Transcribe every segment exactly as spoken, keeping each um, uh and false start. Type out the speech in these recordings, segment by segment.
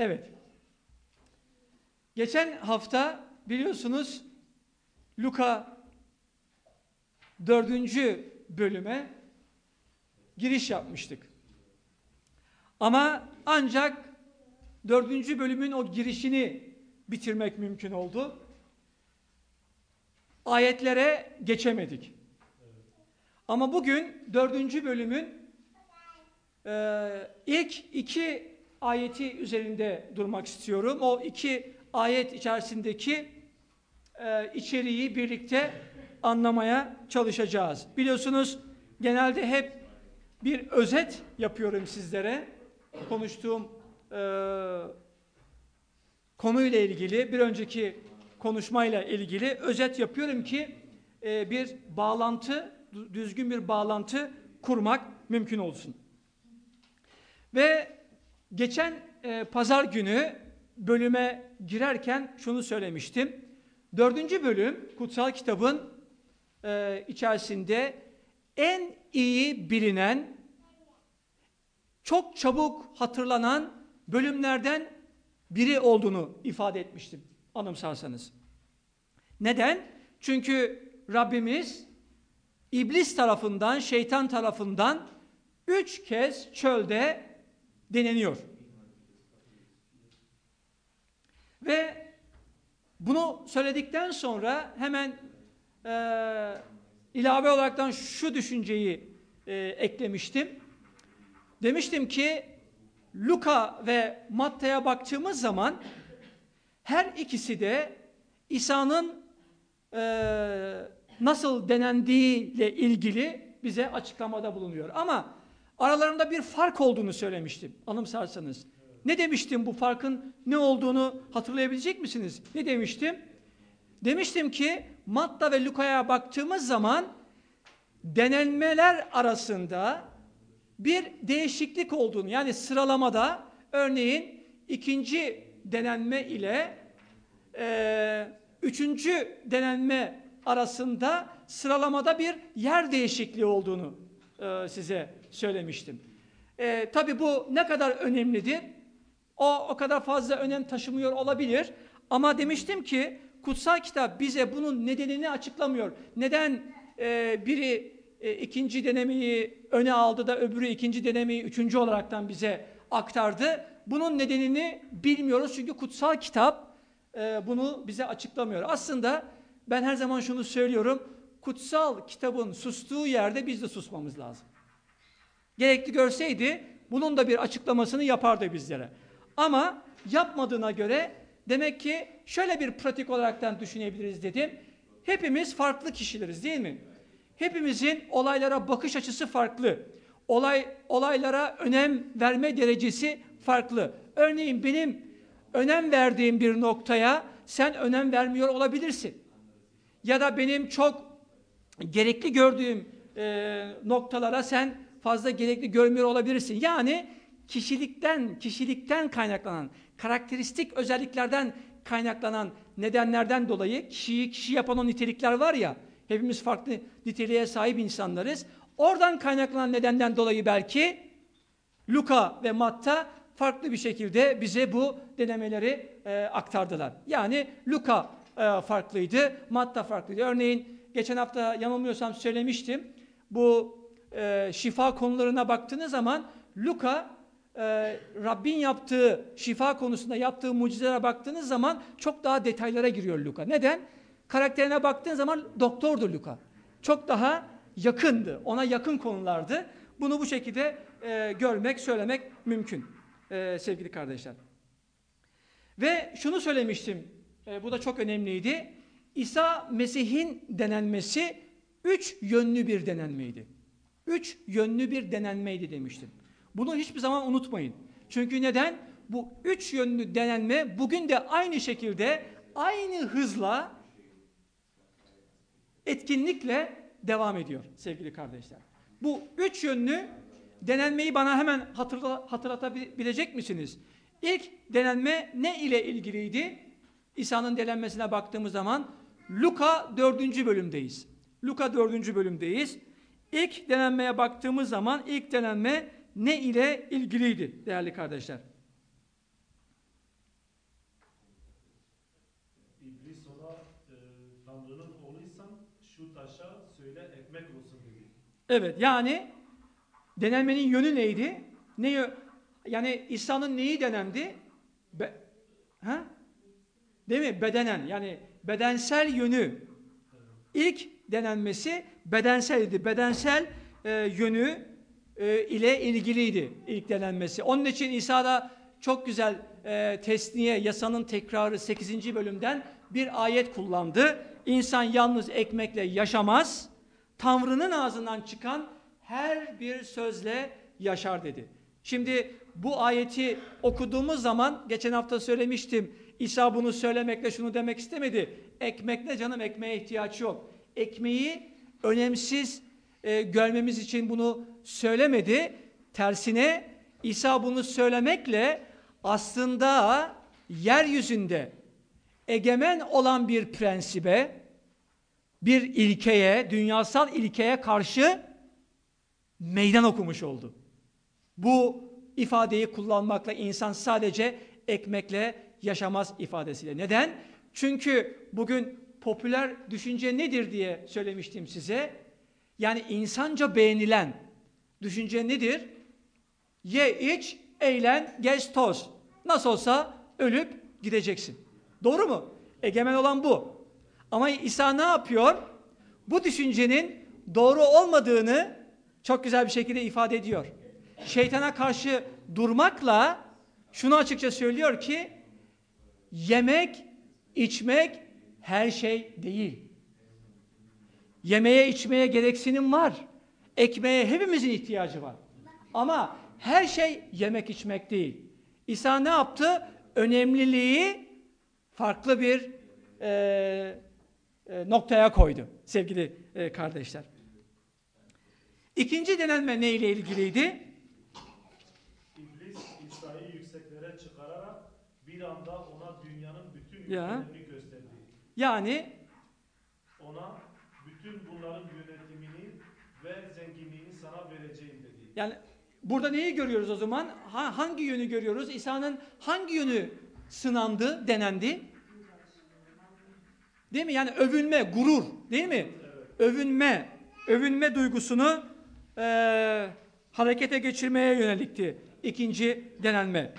Evet. Geçen hafta biliyorsunuz Luka dördüncü bölüme giriş yapmıştık. Ama ancak dördüncü bölümün o girişini bitirmek mümkün oldu. Ayetlere geçemedik. Ama bugün dördüncü bölümün e, ilk iki ayeti üzerinde durmak istiyorum. O iki ayet içerisindeki e, içeriği birlikte anlamaya çalışacağız. Biliyorsunuz genelde hep bir özet yapıyorum sizlere. Konuştuğum e, konuyla ilgili, bir önceki konuşmayla ilgili özet yapıyorum ki e, bir bağlantı, düzgün bir bağlantı kurmak mümkün olsun. Ve geçen e, pazar günü bölüme girerken şunu söylemiştim. Dördüncü bölüm kutsal kitabın e, içerisinde en iyi bilinen, çok çabuk hatırlanan bölümlerden biri olduğunu ifade etmiştim, anımsarsanız. Neden? Çünkü Rabbimiz İblis tarafından, şeytan tarafından üç kez çölde deneniyor. Ve bunu söyledikten sonra hemen e, ilave olaraktan şu düşünceyi e, eklemiştim. Demiştim ki Luka ve Matta'ya baktığımız zaman her ikisi de İsa'nın e, nasıl denendiğiyle ilgili bize açıklamada bulunuyor. Ama aralarında bir fark olduğunu söylemiştim, anımsarsanız. Ne demiştim, bu farkın ne olduğunu hatırlayabilecek misiniz? Ne demiştim? Demiştim ki Matta ve Luka'ya baktığımız zaman denenmeler arasında bir değişiklik olduğunu, yani sıralamada örneğin ikinci denenme ile e, üçüncü denenme arasında sıralamada bir yer değişikliği olduğunu e, size söylemiştim. E, tabii bu ne kadar önemlidir? O o kadar fazla önem taşımıyor olabilir. Ama demiştim ki kutsal kitap bize bunun nedenini açıklamıyor. Neden e, biri e, ikinci denemeyi öne aldı da öbürü ikinci denemeyi üçüncü olaraktan bize aktardı? Bunun nedenini bilmiyoruz çünkü kutsal kitap e, bunu bize açıklamıyor. Aslında ben her zaman şunu söylüyorum. Kutsal kitabın sustuğu yerde biz de susmamız lazım. Gerekli görseydi bunun da bir açıklamasını yapardı bizlere. Ama yapmadığına göre demek ki şöyle bir pratik olaraktan düşünebiliriz dedim. Hepimiz farklı kişileriz, değil mi? Hepimizin olaylara bakış açısı farklı. Olay olaylara önem verme derecesi farklı. Örneğin benim önem verdiğim bir noktaya sen önem vermiyor olabilirsin. Ya da benim çok gerekli gördüğüm e, noktalara sen fazla gerekli görmüyor olabilirsin. Yani kişilikten, kişilikten kaynaklanan, karakteristik özelliklerden kaynaklanan nedenlerden dolayı kişiyi kişi yapan o nitelikler var ya, hepimiz farklı niteliğe sahip insanlarız. Oradan kaynaklanan nedenden dolayı belki Luka ve Matta farklı bir şekilde bize bu denemeleri e, aktardılar. Yani Luka e, farklıydı, Matta farklıydı. Örneğin geçen hafta yanılmıyorsam söylemiştim. Bu e, şifa konularına baktığınız zaman Luka e, Rabbin yaptığı şifa konusunda yaptığı mucizelere baktığınız zaman çok daha detaylara giriyor Luka. Neden? Karakterine baktığın zaman doktordu Luka. Çok daha yakındı. Ona yakın konulardı. Bunu bu şekilde e, görmek, söylemek mümkün e, sevgili kardeşler. Ve şunu söylemiştim. E, bu da çok önemliydi. İsa Mesih'in denenmesi üç yönlü bir denenmeydi. Üç yönlü bir denenmeydi demiştim. Bunu hiçbir zaman unutmayın. Çünkü neden? Bu üç yönlü denenme bugün de aynı şekilde, aynı hızla, etkinlikle devam ediyor sevgili kardeşler. Bu üç yönlü denenmeyi bana hemen hatırla, hatırlatabilecek misiniz? İlk denenme ne ile ilgiliydi? İsa'nın denenmesine baktığımız zaman Luka dördüncü bölümdeyiz. Luka dördüncü bölümdeyiz. İlk denenmeye baktığımız zaman ilk denenme ne ile ilgiliydi değerli kardeşler? taşa söyle ekmek olsun dedi. Evet, yani denenmenin yönü neydi? Ne yö- yani İsa'nın neyi denendi? Be ha? Değil mi? Bedenen, yani bedensel yönü. İlk denenmesi bedenseldi. Bedensel e, yönü e, ile ilgiliydi ilk denenmesi. Onun için İsa da çok güzel e, tesniye, yasanın tekrarı sekizinci bölümden bir ayet kullandı. İnsan yalnız ekmekle yaşamaz, Tanrı'nın ağzından çıkan her bir sözle yaşar dedi. Şimdi bu ayeti okuduğumuz zaman, geçen hafta söylemiştim, İsa bunu söylemekle şunu demek istemedi. Ekmekle canım, ekmeğe ihtiyaç yok. Ekmeği önemsiz e, görmemiz için bunu söylemedi. Tersine İsa bunu söylemekle aslında yeryüzünde egemen olan bir prensibe, bir ilkeye, dünyasal ilkeye karşı meydan okumuş oldu. Bu ifadeyi kullanmakla insan sadece ekmekle yaşamaz ifadesiyle. Neden? Çünkü bugün popüler düşünce nedir diye söylemiştim size. Yani insanca beğenilen düşünce nedir? Ye, iç, eğlen, gez, toz. Nasıl olsa ölüp gideceksin. Doğru mu? Egemen olan bu. Ama İsa ne yapıyor? Bu düşüncenin doğru olmadığını çok güzel bir şekilde ifade ediyor. Şeytana karşı durmakla şunu açıkça söylüyor ki, yemek, içmek her şey değil. Yemeye, içmeye gereksinim var. Ekmeğe hepimizin ihtiyacı var. Ama her şey yemek, içmek değil. İsa ne yaptı? Önemliliği farklı bir e, e, noktaya koydu sevgili e, kardeşler. İkinci denenme neyle ilgiliydi? İblis İsa'yı yükseklere çıkararak bir anda ona dünyanın bütün Ya. ülkelerini gösterdi. Yani Ona bütün bunların yönetimini ve zenginliğini sana vereceğim dedi. yani burada neyi görüyoruz o zaman? Ha, hangi yönü görüyoruz? İsa'nın hangi yönü sınandı, denendi? Değil mi? Yani övünme, gurur, değil mi? Evet. Övünme, övünme duygusunu e, harekete geçirmeye yönelikti ikinci denenme.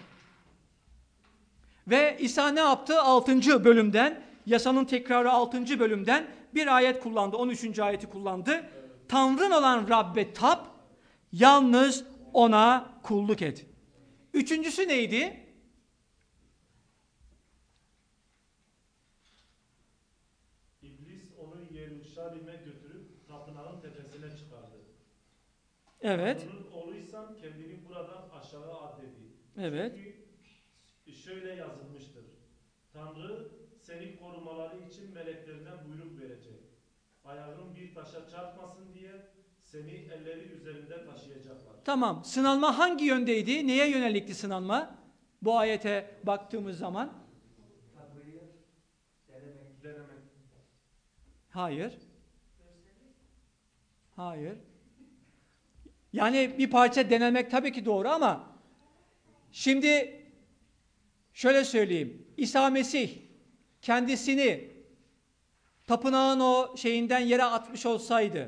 Ve İsa ne yaptı? altıncı bölümden, yasanın tekrarı altıncı bölümden bir ayet kullandı. on üçüncü ayeti kullandı. Evet. Tanrın olan Rabbe tap, yalnız ona kulluk et. Üçüncüsü neydi? İblis onu Yeruşalim'e götürüp tapınağın tepesine çıkardı. Evet. Tanrı'nın oğluysan kendini buradan aşağı at dedi. Evet. Çünkü şöyle yazılmıştır. Tanrı seni korumaları için meleklerinden buyruk verecek. Ayağın bir taşa çarpmasın diye seni elleri üzerinde taşıyacaklar. Tamam. Sınanma hangi yöndeydi? Neye yönelikti sınanma? Bu ayete baktığımız zaman. Denemek. Denemek. Hayır. Hayır. Yani bir parça denemek tabii ki doğru ama şimdi şöyle söyleyeyim. İsa Mesih kendisini tapınağın o şeyinden yere atmış olsaydı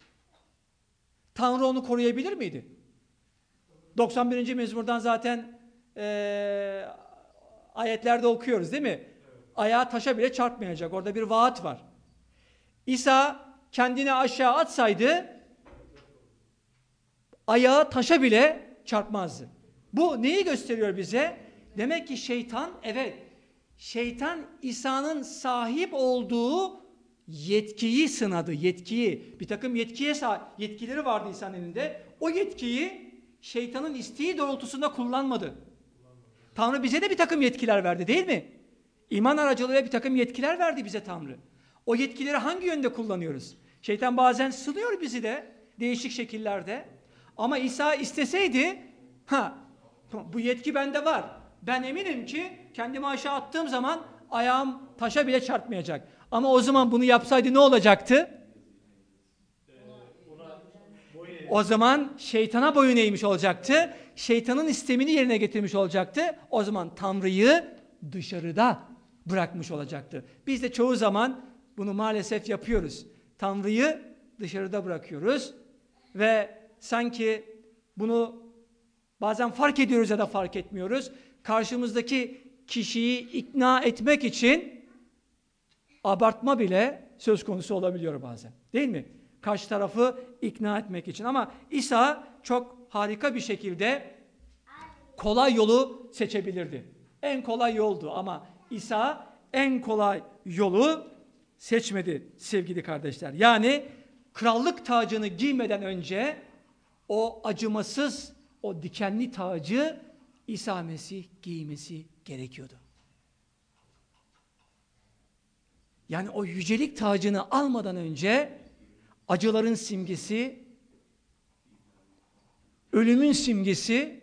Tanrı onu koruyabilir miydi? doksan birinci mezmurdan zaten e, ayetlerde okuyoruz değil mi? Evet. Ayağı taşa bile çarpmayacak. Orada bir vaat var. İsa kendini aşağı atsaydı ayağı taşa bile çarpmazdı. Bu neyi gösteriyor bize? Demek ki şeytan, evet, şeytan İsa'nın sahip olduğu yetkiyi sınadı, yetkiyi. Bir takım yetkiye yetkileri vardı İsa'nın elinde. O yetkiyi şeytanın isteği doğrultusunda kullanmadı. Tanrı bize de bir takım yetkiler verdi, değil mi? İman aracılığıyla bir takım yetkiler verdi bize Tanrı. O yetkileri hangi yönde kullanıyoruz? Şeytan bazen sınıyor bizi de değişik şekillerde. Ama İsa isteseydi, ha, bu yetki bende var. Ben eminim ki kendimi aşağı attığım zaman ayağım taşa bile çarpmayacak. Ama o zaman bunu yapsaydı ne olacaktı? O zaman şeytana boyun eğmiş olacaktı. Şeytanın istemini yerine getirmiş olacaktı. O zaman Tanrı'yı dışarıda bırakmış olacaktı. Biz de çoğu zaman bunu maalesef yapıyoruz. Tanrı'yı dışarıda bırakıyoruz ve sanki bunu bazen fark ediyoruz ya da fark etmiyoruz. Karşımızdaki kişiyi ikna etmek için abartma bile söz konusu olabiliyor bazen. Değil mi? Karşı tarafı ikna etmek için. Ama İsa çok harika bir şekilde kolay yolu seçebilirdi. En kolay yoldu ama İsa en kolay yolu seçmedi sevgili kardeşler. Yani krallık tacını giymeden önce o acımasız, o dikenli tacı İsa Mesih giymesi gerekiyordu. Yani o yücelik tacını almadan önce acıların simgesi, ölümün simgesi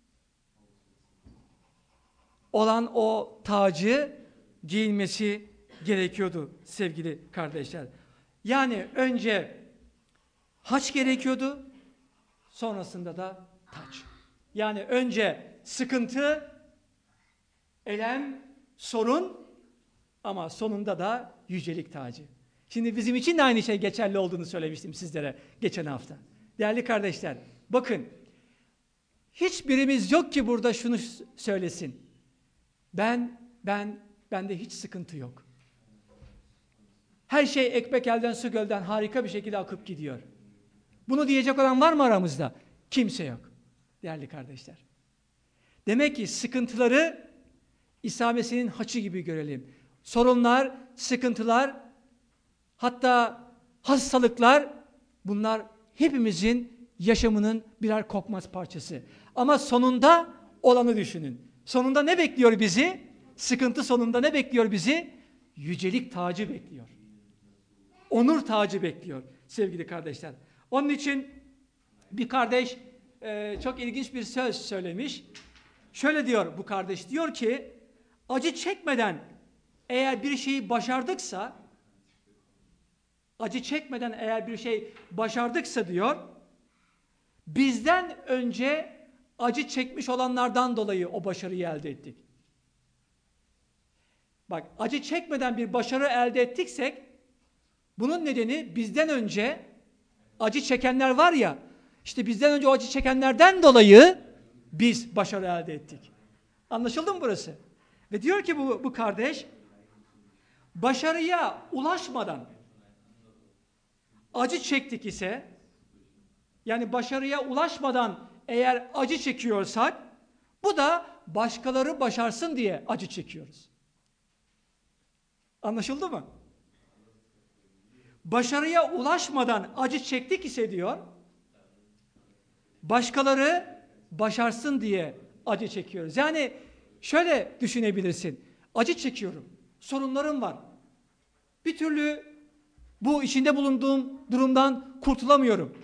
olan o tacı giyilmesi gerekiyordu sevgili kardeşler. Yani önce haç gerekiyordu, sonrasında da taç. Yani önce sıkıntı, elem, sorun ama sonunda da yücelik tacı. Şimdi bizim için de aynı şey geçerli olduğunu söylemiştim sizlere geçen hafta. Değerli kardeşler, bakın hiçbirimiz yok ki burada şunu söylesin. Ben, ben, bende hiç sıkıntı yok. Her şey ekmek elden su gölden harika bir şekilde akıp gidiyor. Bunu diyecek olan var mı aramızda? Kimse yok. Değerli kardeşler. Demek ki sıkıntıları İsa Mesih'in haçı gibi görelim. Sorunlar, sıkıntılar, hatta hastalıklar, bunlar hepimizin yaşamının birer kokmaz parçası. Ama sonunda olanı düşünün. Sonunda ne bekliyor bizi? Sıkıntı sonunda ne bekliyor bizi? Yücelik tacı bekliyor. Onur tacı bekliyor sevgili kardeşler. Onun için bir kardeş e, çok ilginç bir söz söylemiş. Şöyle diyor bu kardeş, diyor ki acı çekmeden eğer bir şeyi başardıksa, acı çekmeden eğer bir şey başardıksa diyor, bizden önce acı çekmiş olanlardan dolayı o başarıyı elde ettik. Bak, acı çekmeden bir başarı elde ettiksek, bunun nedeni bizden önce acı çekenler var ya, işte bizden önce o acı çekenlerden dolayı biz başarı elde ettik. Anlaşıldı mı burası? Ve diyor ki bu, bu kardeş, başarıya ulaşmadan acı çektik ise, yani başarıya ulaşmadan eğer acı çekiyorsak, bu da başkaları başarsın diye acı çekiyoruz. Anlaşıldı mı? Başarıya ulaşmadan acı çektik ise diyor, başkaları başarsın diye acı çekiyoruz. Yani şöyle düşünebilirsin, acı çekiyorum, sorunlarım var, bir türlü bu içinde bulunduğum durumdan kurtulamıyorum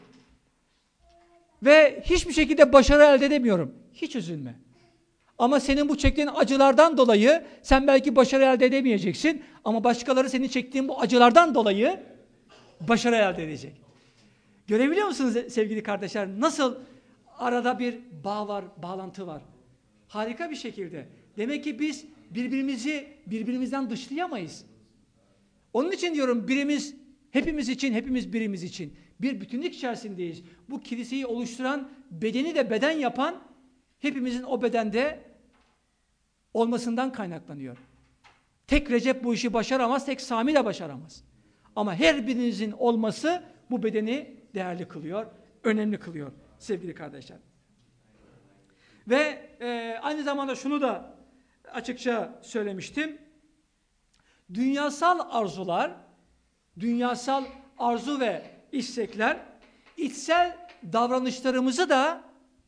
ve hiçbir şekilde başarı elde edemiyorum. Hiç üzülme. Ama senin bu çektiğin acılardan dolayı sen belki başarı elde edemeyeceksin ama başkaları senin çektiğin bu acılardan dolayı başarı elde edecek. Görebiliyor musunuz sevgili kardeşler? Nasıl arada bir bağ var, bağlantı var. Harika bir şekilde. Demek ki biz birbirimizi birbirimizden dışlayamayız. Onun için diyorum, birimiz hepimiz için, hepimiz birimiz için bir bütünlük içerisindeyiz. Bu kiliseyi oluşturan, bedeni de beden yapan hepimizin o bedende olmasından kaynaklanıyor. Tek Recep bu işi başaramaz, tek Sami de başaramaz. Ama her birinizin olması bu bedeni değerli kılıyor, önemli kılıyor sevgili kardeşler. Ve e, aynı zamanda şunu da açıkça söylemiştim. Dünyasal arzular, dünyasal arzu ve istekler içsel davranışlarımızı da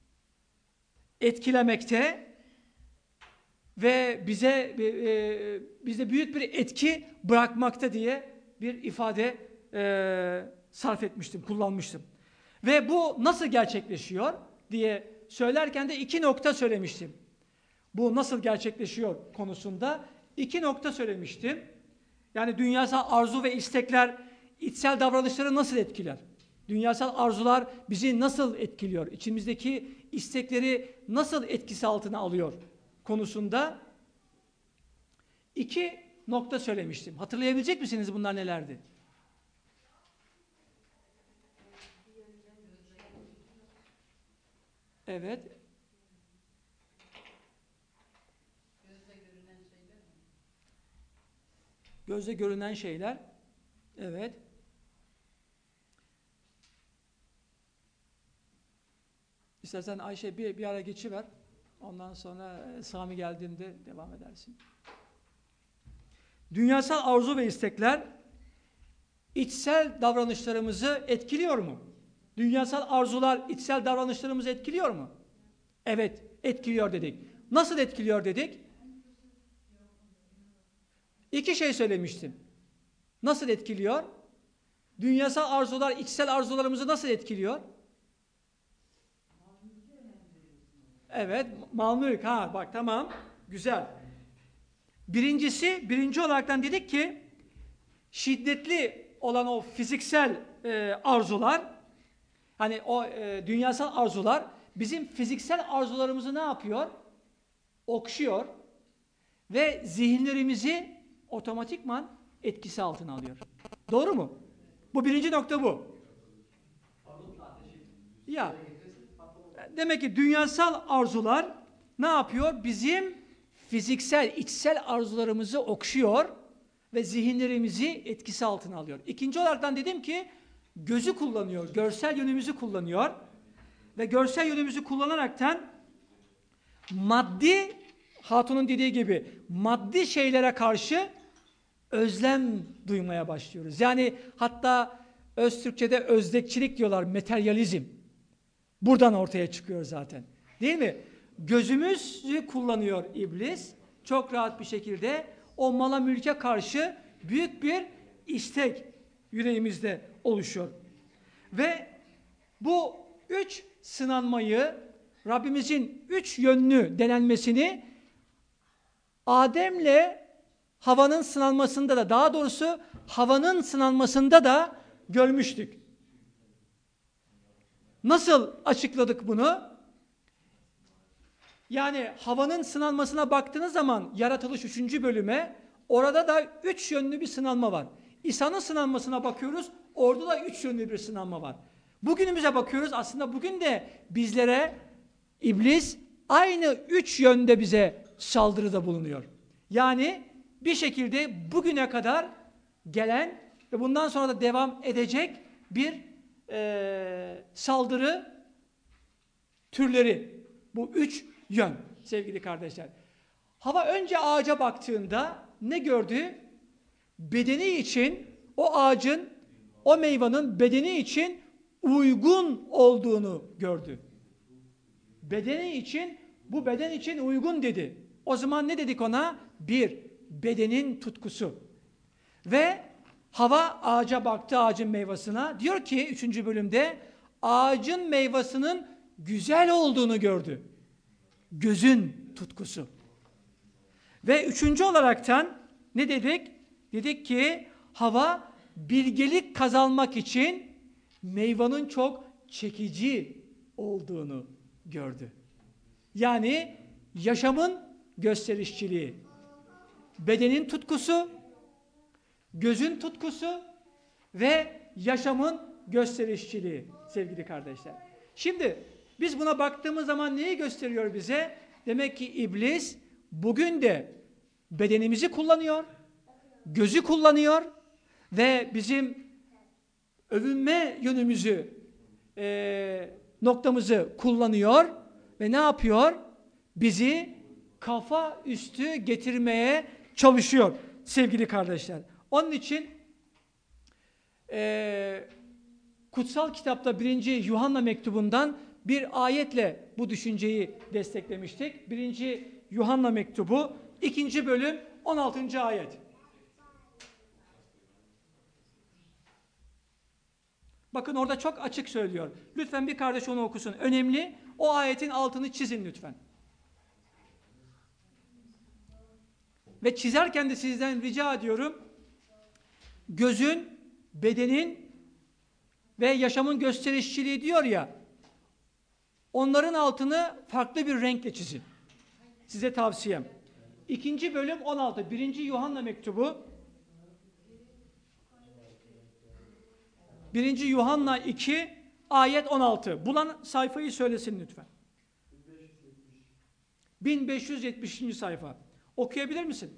etkilemekte ve bize e, bize büyük bir etki bırakmakta diye bir ifade e, sarf etmiştim, kullanmıştım. Ve bu nasıl gerçekleşiyor diye söylerken de iki nokta söylemiştim. Bu nasıl gerçekleşiyor konusunda iki nokta söylemiştim. Yani dünyasal arzu ve istekler içsel davranışları nasıl etkiler? Dünyasal arzular bizi nasıl etkiliyor? İçimizdeki istekleri nasıl etkisi altına alıyor konusunda iki nokta söylemiştim. Hatırlayabilecek misiniz bunlar nelerdi? Evet. Gözle görünen şeyler mi? Gözle görünen şeyler. Evet. İstersen Ayşe bir, bir ara geçiver. Ondan sonra Sami geldiğinde devam edersin. Dünyasal arzu ve istekler içsel davranışlarımızı etkiliyor mu? Dünyasal arzular içsel davranışlarımızı etkiliyor mu? Evet, etkiliyor dedik. Nasıl etkiliyor dedik? İki şey söylemiştim. Nasıl etkiliyor? Dünyasal arzular içsel arzularımızı nasıl etkiliyor? Evet, mal mülk. Ha bak tamam. Güzel. Birincisi, birinci olaraktan dedik ki şiddetli olan o fiziksel e, arzular, hani o e, dünyasal arzular bizim fiziksel arzularımızı ne yapıyor? Okşuyor ve zihinlerimizi otomatikman etkisi altına alıyor. Doğru mu? Bu birinci nokta bu. Ya demek ki dünyasal arzular ne yapıyor? Bizim fiziksel, içsel arzularımızı okşuyor ve zihinlerimizi etkisi altına alıyor. İkinci olaraktan dedim ki gözü kullanıyor, görsel yönümüzü kullanıyor ve görsel yönümüzü kullanaraktan maddi, Hatun'un dediği gibi maddi şeylere karşı özlem duymaya başlıyoruz. Yani hatta öz Türkçe'de özdekçilik diyorlar, materyalizm. Buradan ortaya çıkıyor zaten. Değil mi? Gözümüzü kullanıyor iblis. Çok rahat bir şekilde o mala mülke karşı büyük bir istek yüreğimizde oluşuyor. Ve bu üç sınanmayı, Rabbimizin üç yönlü denenmesini Adem'le Havva'nın sınanmasında da, daha doğrusu Havva'nın sınanmasında da görmüştük. Nasıl açıkladık bunu? Yani Havva'nın sınanmasına baktığınız zaman Yaratılış üçüncü bölüme, orada da üç yönlü bir sınanma var. İsa'nın sınanmasına bakıyoruz, orada da üç yönlü bir sınanma var. Bugünümüze bakıyoruz, aslında bugün de bizlere iblis aynı üç yönde bize saldırıda bulunuyor. Yani bir şekilde bugüne kadar gelen ve bundan sonra da devam edecek bir e, saldırı türleri. Bu üç yön sevgili kardeşler. Havva önce ağaca baktığında ne gördü? Bedeni için o ağacın, o meyvanın bedeni için uygun olduğunu gördü. Bedeni için, bu beden için uygun dedi. O zaman ne dedik ona? Bir, bedenin tutkusu. Ve Havva ağaca baktı, ağacın meyvasına. Diyor ki üçüncü bölümde ağacın meyvasının güzel olduğunu gördü. Gözün tutkusu. Ve üçüncü olaraktan ne dedik? Dedik ki Havva bilgelik kazanmak için meyvanın çok çekici olduğunu gördü. Yani yaşamın gösterişçiliği, bedenin tutkusu, gözün tutkusu ve yaşamın gösterişçiliği sevgili kardeşler. Şimdi biz buna baktığımız zaman neyi gösteriyor bize? Demek ki iblis bugün de bedenimizi kullanıyor, gözü kullanıyor ve bizim övünme yönümüzü, e, noktamızı kullanıyor ve ne yapıyor? Bizi kafa üstü getirmeye çalışıyor sevgili kardeşler. Onun için e, kutsal kitapta birinci Yuhanna mektubundan bir ayetle bu düşünceyi desteklemiştik. birinci Yuhanna mektubu ikinci bölüm on altıncı ayet. Bakın orada çok açık söylüyor. Lütfen bir kardeş onu okusun. Önemli. O ayetin altını çizin lütfen. Ve çizerken de sizden rica ediyorum. Gözün, bedenin ve yaşamın gösterişçiliği diyor ya, onların altını farklı bir renkle çizin. Size tavsiyem. İkinci bölüm on altı. birinci Yuhanna mektubu. birinci Yuhanna iki ayet on altı. Bulan sayfayı söylesin lütfen. bin beş yüz yetmişinci sayfa. Okuyabilir misin?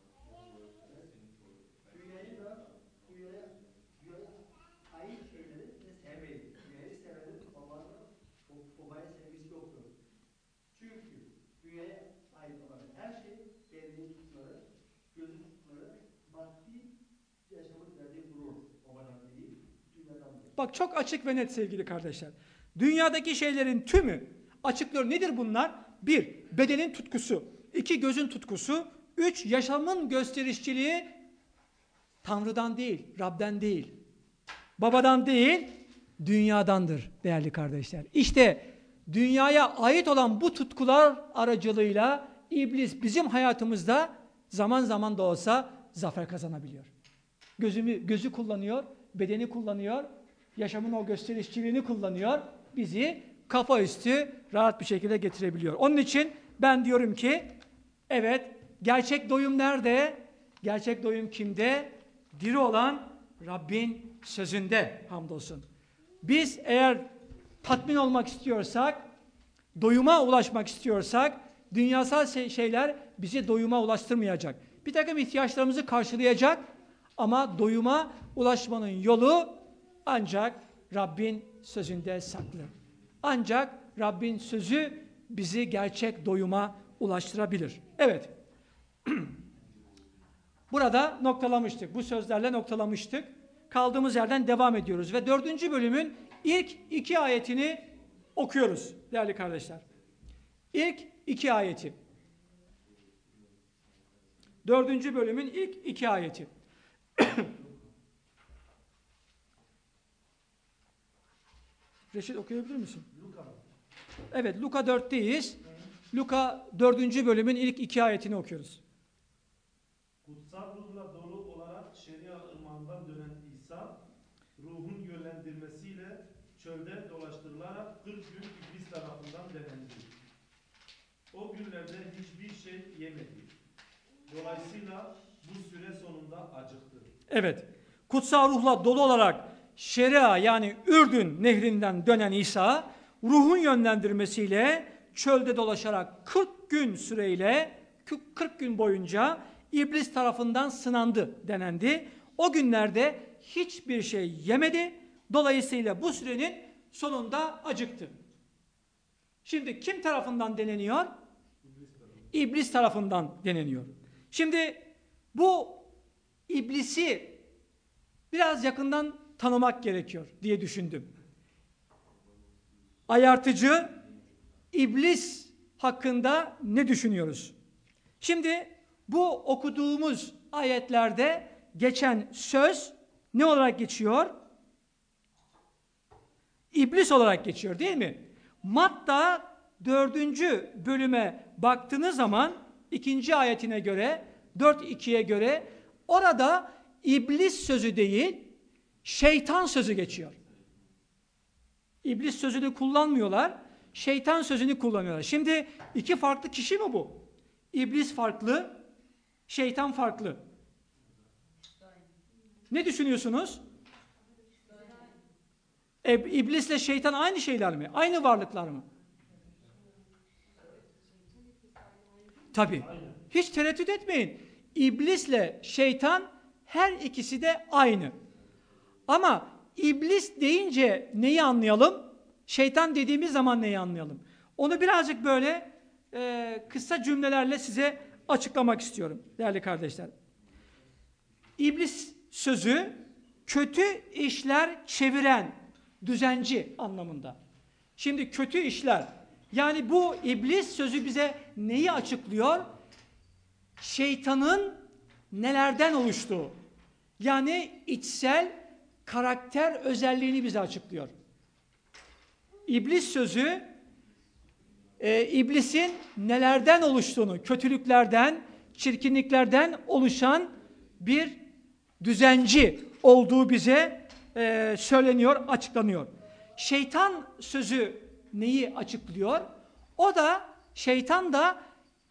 Dünyayı da dünyaya, dünyaya ait şeyleri de sevmeyin. Dünyayı sevenin babada, babaya sevgisi yoktur. Çünkü dünyaya ait olan her şey belli tutkuları, gözü tutkuları, maddi yaşamın verdiği gurur. Babadan değil, dünyadan değil. Bak çok açık ve net sevgili kardeşler. Dünyadaki şeylerin tümü açıklıyor. Nedir bunlar? Bir, bedenin tutkusu. İki, gözün tutkusu. Üç, yaşamın gösterişçiliği Tanrı'dan değil, Rab'den değil. Babadan değil, dünyadandır değerli kardeşler. İşte dünyaya ait olan bu tutkular aracılığıyla iblis bizim hayatımızda zaman zaman da olsa zafer kazanabiliyor. Gözümü, gözü kullanıyor, bedeni kullanıyor, yaşamın o gösterişçiliğini kullanıyor, bizi kafa üstü rahat bir şekilde getirebiliyor. Onun için ben diyorum ki, evet, gerçek doyum nerede? Gerçek doyum kimde? Diri olan Rabbin sözünde hamdolsun. Biz eğer tatmin olmak istiyorsak, doyuma ulaşmak istiyorsak, dünyasal şeyler bizi doyuma ulaştırmayacak. Bir takım ihtiyaçlarımızı karşılayacak ama doyuma ulaşmanın yolu ancak Rabbin sözünde saklı. Ancak Rabbin sözü bizi gerçek doyuma ulaştırabilir. Evet. Burada noktalamıştık. Bu sözlerle noktalamıştık. Kaldığımız yerden devam ediyoruz. Ve dördüncü bölümün ilk iki ayetini okuyoruz değerli kardeşler. İlk iki ayeti. Dördüncü bölümün ilk iki ayeti. Reşit okuyabilir misin? Luka. Evet, Luka dörtteyiz. Luka dördüncü bölümün ilk iki ayetini okuyoruz. Kutsal ruhla dolu olarak şeria ırmağından dönen İsa, ruhun yönlendirmesiyle çölde dolaştırılarak kırk gün iblis tarafından denendi. O günlerde hiçbir şey yemedi. Dolayısıyla bu süre sonunda acıktı. Evet, kutsal ruhla dolu olarak şeria yani Ürdün nehrinden dönen İsa, ruhun yönlendirmesiyle çölde dolaşarak kırk gün süreyle, kırk gün boyunca iblis tarafından sınandı, denendi. O günlerde hiçbir şey yemedi. Dolayısıyla bu sürenin sonunda acıktı. Şimdi kim tarafından deneniyor? İblis tarafından deneniyor. Şimdi bu iblisi biraz yakından tanımak gerekiyor diye düşündüm. Ayartıcı iblis hakkında ne düşünüyoruz? Şimdi bu okuduğumuz ayetlerde geçen söz ne olarak geçiyor? İblis olarak geçiyor değil mi? Matta dördüncü bölüme baktığınız zaman ikinci ayetine göre, dört ikiye göre orada iblis sözü değil, şeytan sözü geçiyor. İblis sözünü kullanmıyorlar, şeytan sözünü kullanıyorlar. Şimdi iki farklı kişi mi bu? İblis farklı, şeytan farklı. Ne düşünüyorsunuz? E, İblisle şeytan aynı şeyler mi? Aynı varlıklar mı? Tabii. Hiç tereddüt etmeyin. İblisle şeytan her ikisi de aynı. Ama iblis deyince neyi anlayalım? Şeytan dediğimiz zaman neyi anlayalım? Onu birazcık böyle e, kısa cümlelerle size açıklamak istiyorum değerli kardeşler. İblis sözü kötü işler çeviren düzenci anlamında. Şimdi kötü işler, yani bu iblis sözü bize neyi açıklıyor? Şeytanın nelerden oluştuğu, yani içsel karakter özelliğini bize açıklıyor. İblis sözü e, iblisin nelerden oluştuğunu, kötülüklerden, çirkinliklerden oluşan bir düzenci olduğu bize e, söyleniyor, açıklanıyor. Şeytan sözü neyi açıklıyor? O da, şeytan da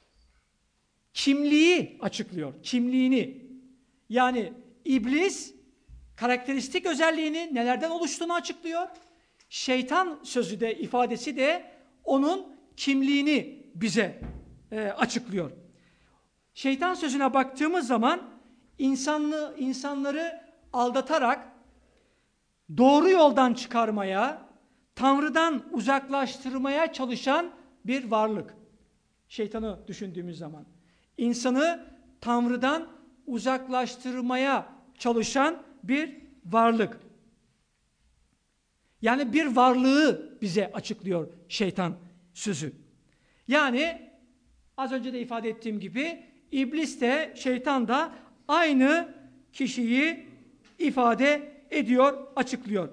kimliği açıklıyor, kimliğini. Yani iblis karakteristik özelliğini, nelerden oluştuğunu açıklıyor. Şeytan sözü de, ifadesi de onun kimliğini bize e, açıklıyor. Şeytan sözüne baktığımız zaman insanlı, insanları aldatarak doğru yoldan çıkarmaya, Tanrı'dan uzaklaştırmaya çalışan bir varlık. Şeytanı düşündüğümüz zaman. İnsanı Tanrı'dan uzaklaştırmaya çalışan bir varlık. Yani bir varlığı bize açıklıyor şeytan sözü. Yani az önce de ifade ettiğim gibi iblis de şeytan da aynı kişiyi ifade ediyor, açıklıyor.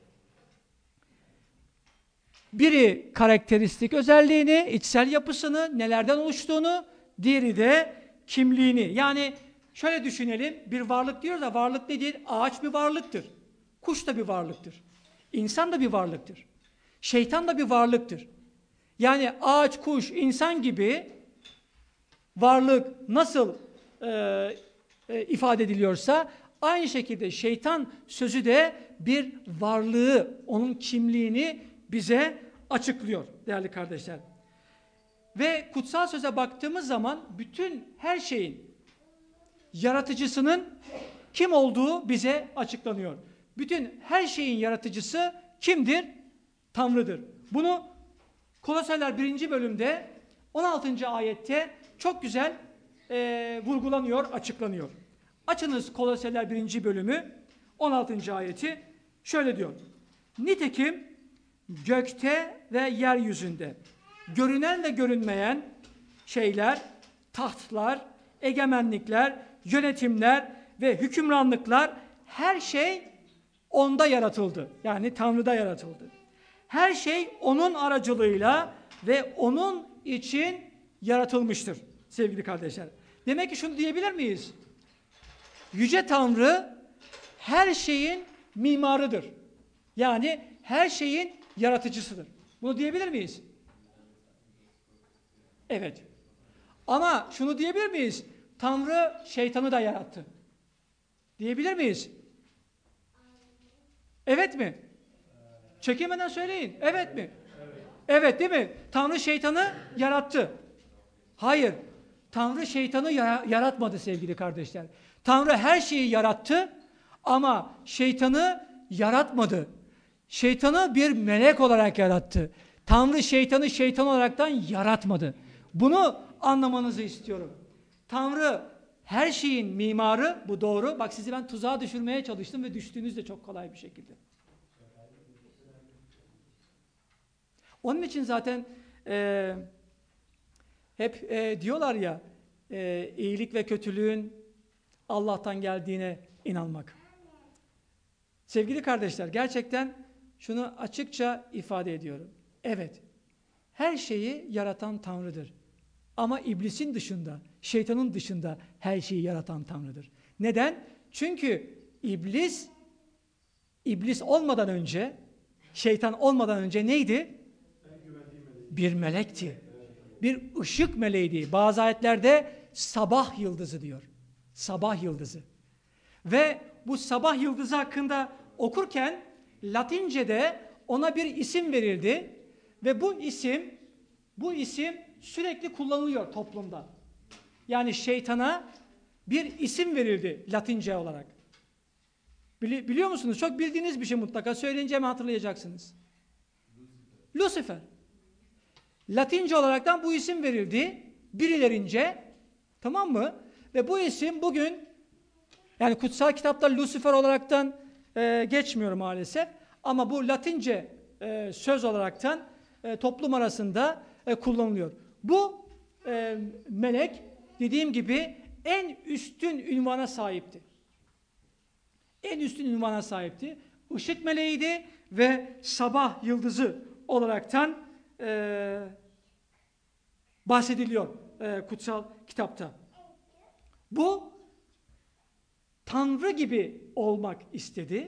Biri karakteristik özelliğini, içsel yapısını, nelerden oluştuğunu, diğeri de kimliğini. Yani şöyle düşünelim, bir varlık diyoruz da varlık ne değil? Ağaç bir varlıktır. Kuş da bir varlıktır. İnsan da bir varlıktır. Şeytan da bir varlıktır. Yani ağaç, kuş, insan gibi varlık nasıl e, e, ifade ediliyorsa aynı şekilde şeytan sözü de bir varlığı, onun kimliğini bize açıklıyor değerli kardeşler. Ve kutsal söze baktığımız zaman bütün her şeyin yaratıcısının kim olduğu bize açıklanıyor. Bütün her şeyin yaratıcısı kimdir? Tanrı'dır. Bunu Kolosyalılar birinci bölümde on altıncı ayette çok güzel e, vurgulanıyor, açıklanıyor. Açınız Kolosyalılar birinci bölümü on altıncı ayeti şöyle diyor. Nitekim gökte ve yeryüzünde görünen ve görünmeyen şeyler, tahtlar, egemenlikler, yönetimler ve hükümranlıklar her şey onda yaratıldı. Yani Tanrı'da yaratıldı. Her şey onun aracılığıyla ve onun için yaratılmıştır sevgili kardeşler. Demek ki şunu diyebilir miyiz? Yüce Tanrı her şeyin mimarıdır. Yani her şeyin yaratıcısıdır. Bunu diyebilir miyiz? Evet. Ama şunu diyebilir miyiz? Tanrı şeytanı da yarattı. Diyebilir miyiz? Evet mi? Çekinmeden söyleyin. Evet mi? Evet. Evet değil mi? Tanrı şeytanı yarattı. Hayır. Tanrı şeytanı yaratmadı sevgili kardeşler. Tanrı her şeyi yarattı ama şeytanı yaratmadı. Şeytanı bir melek olarak yarattı. Tanrı şeytanı şeytan olaraktan yaratmadı. Bunu anlamanızı istiyorum. Tanrı her şeyin mimarı, bu doğru. Bak sizi ben tuzağa düşürmeye çalıştım ve düştüğünüz de çok kolay bir şekilde. Onun için zaten e, hep e, diyorlar ya e, iyilik ve kötülüğün Allah'tan geldiğine inanmak. Sevgili kardeşler, gerçekten şunu açıkça ifade ediyorum. Evet, her şeyi yaratan Tanrı'dır. Ama iblisin dışında, şeytanın dışında her şeyi yaratan Tanrı'dır. Neden? Çünkü iblis, iblis olmadan önce, şeytan olmadan önce neydi? Bir melekti. Bir ışık meleğiydi. Bazı ayetlerde sabah yıldızı diyor. Sabah yıldızı. Ve bu sabah yıldızı hakkında okurken Latince'de ona bir isim verildi ve bu isim bu isim sürekli kullanılıyor toplumda. Yani şeytana bir isim verildi Latince olarak. Bili, biliyor musunuz? Çok bildiğiniz bir şey mutlaka. Söyleyince mi hatırlayacaksınız? Lucifer. Lucifer. Latince olaraktan bu isim verildi birilerince. Tamam mı? Ve bu isim bugün yani kutsal kitapta Lucifer olaraktan e, geçmiyor maalesef. Ama bu Latince e, söz olaraktan e, toplum arasında e, kullanılıyor. Bu e, melek dediğim gibi en üstün ünvana sahipti. En üstün ünvana sahipti. Işık meleğiydi ve sabah yıldızı olaraktan e, bahsediliyor e, kutsal kitapta. Bu Tanrı gibi olmak istedi.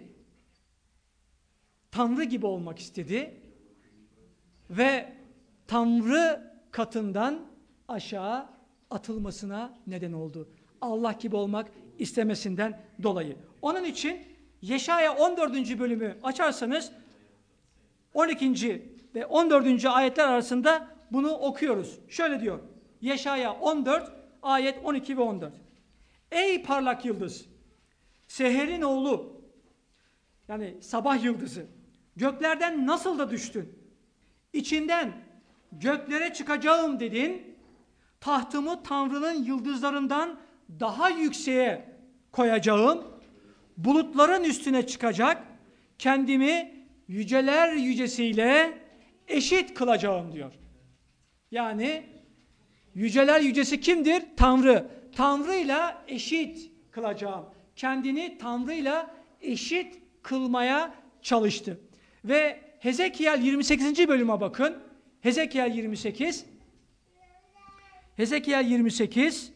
Tanrı gibi olmak istedi. Ve Tanrı katından aşağı atılmasına neden oldu. Allah gibi olmak istemesinden dolayı. Onun için Yeşaya on dördüncü bölümü açarsanız on ikinci ve on dördüncü ayetler arasında bunu okuyoruz. Şöyle diyor. Yeşaya on dört ayet on iki ve on dört. Ey parlak yıldız, Seher'in oğlu, yani sabah yıldızı, göklerden nasıl da düştün? İçinden göklere çıkacağım dedin, tahtımı Tanrı'nın yıldızlarından daha yükseğe koyacağım, bulutların üstüne çıkacak, kendimi yüceler yücesiyle eşit kılacağım diyor. Yani yüceler yücesi kimdir? Tanrı. Tanrı'yla eşit kılacağım. Kendini Tanrı'yla eşit kılmaya çalıştı. Ve Hezekiel yirmi sekizinci bölüme bakın. Hezekiel yirmi sekiz. Hezekiel yirmi sekiz.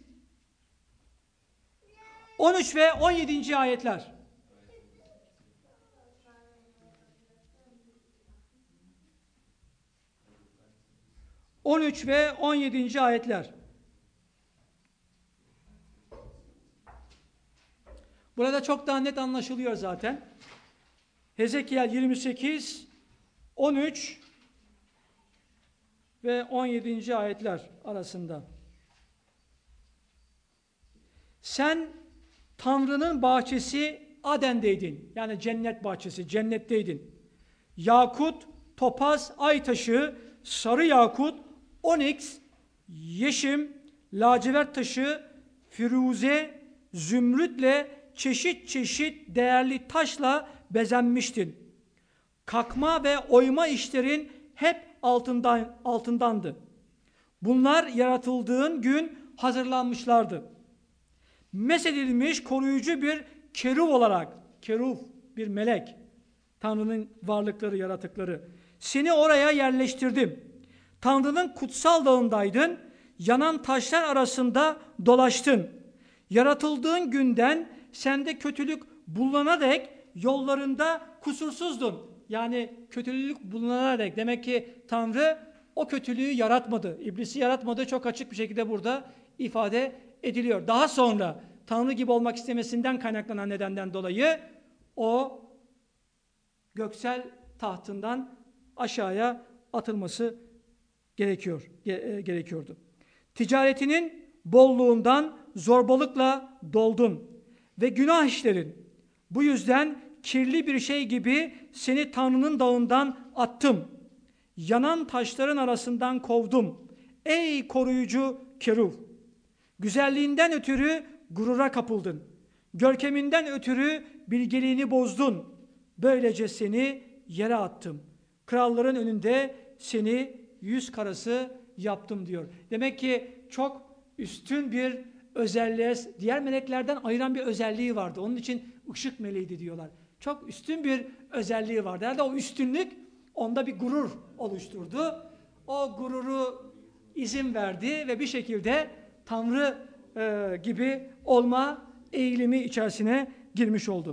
on üç ve on yedinci ayetler. on üç ve on yedinci ayetler. Burada çok daha net anlaşılıyor zaten. Hezekiel yirmi sekiz, on üç ve on yedinci ayetler arasında. Sen Tanrı'nın bahçesi Aden'deydin. Yani cennet bahçesi, cennetteydin. Yakut, topaz, ay taşı, sarı yakut, oniks, yeşim, lacivert taşı, firuze, zümrütle çeşit çeşit değerli taşla bezenmiştin. Kakma ve oyma işlerin hep altından altındandı. Bunlar yaratıldığın gün hazırlanmışlardı. Mesedilmiş koruyucu bir keruv olarak, keruv bir melek, Tanrı'nın varlıkları, yaratıkları. Seni oraya yerleştirdim. Tanrı'nın kutsal dağındaydın, yanan taşlar arasında dolaştın. Yaratıldığın günden sende kötülük bulunana dek yollarında kusursuzdun. Yani kötülük bulunana dek. Demek ki Tanrı o kötülüğü yaratmadı. İblisi yaratmadı. Çok açık bir şekilde burada ifade ediliyor. Daha sonra Tanrı gibi olmak istemesinden kaynaklanan nedenden dolayı o göksel tahtından aşağıya atılması gerekiyor, ge- gerekiyordu. Ticaretinin bolluğundan zorbalıkla doldun ve günah işlerin. Bu yüzden kirli bir şey gibi seni Tanrı'nın dağından attım. Yanan taşların arasından kovdum. Ey koruyucu keruv! Güzelliğinden ötürü gurura kapıldın. Görkeminden ötürü bilgeliğini bozdun. Böylece seni yere attım. Kralların önünde seni yüz karası yaptım diyor. Demek ki çok üstün bir özelliğe, diğer meleklerden ayıran bir özelliği vardı. Onun için ışık meleğiydi diyorlar. Çok üstün bir özelliği vardı. Herhalde o üstünlük onda bir gurur oluşturdu. O gururu izin verdi ve bir şekilde Tanrı e, gibi olma eğilimi içerisine girmiş oldu.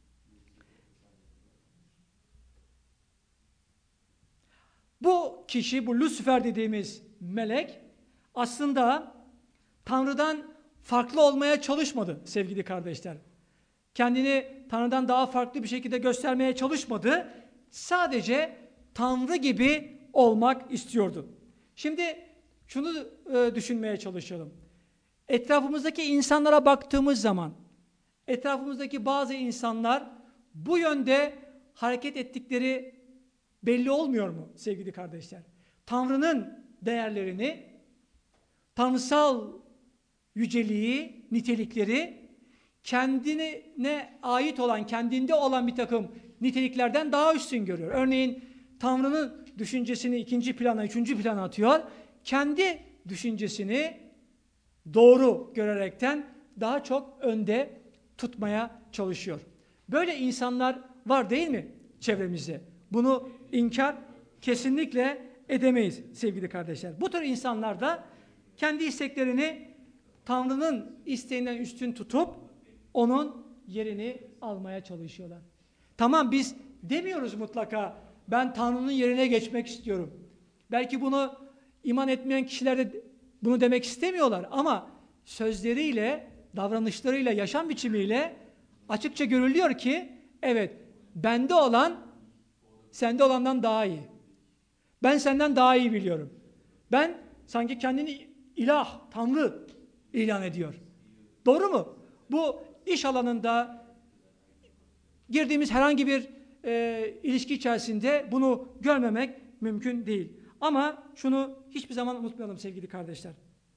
Bu kişi, bu Lucifer dediğimiz melek aslında Tanrı'dan farklı olmaya çalışmadı sevgili kardeşler. Kendini Tanrı'dan daha farklı bir şekilde göstermeye çalışmadı. Sadece Tanrı gibi olmak istiyordu. Şimdi şunu e, düşünmeye çalışalım. Etrafımızdaki insanlara baktığımız zaman, etrafımızdaki bazı insanlar bu yönde hareket ettikleri belli olmuyor mu sevgili kardeşler? Tanrı'nın değerlerini, tanrısal yüceliği, nitelikleri kendine ait olan, kendinde olan bir takım niteliklerden daha üstün görüyor. Örneğin Tanrı'nın düşüncesini ikinci plana, üçüncü plana atıyor. Kendi düşüncesini doğru görerekten daha çok önde tutmaya çalışıyor. Böyle insanlar var değil mi çevremizde? Bunu inkar kesinlikle edemeyiz sevgili kardeşler. Bu tür insanlar da kendi isteklerini Tanrı'nın isteğinden üstün tutup onun yerini almaya çalışıyorlar. Tamam, biz demiyoruz mutlaka ben Tanrı'nın yerine geçmek istiyorum. Belki bunu iman etmeyen kişiler de bunu demek istemiyorlar ama sözleriyle, davranışlarıyla, yaşam biçimiyle açıkça görülüyor ki evet, bende olan sende olandan daha iyi. Ben senden daha iyi biliyorum. Ben sanki kendini ilah, Tanrı ilan ediyor. Doğru mu? Bu iş alanında girdiğimiz herhangi bir e, ilişki içerisinde bunu görmemek mümkün değil. Ama şunu hiçbir zaman unutmayalım sevgili kardeşler.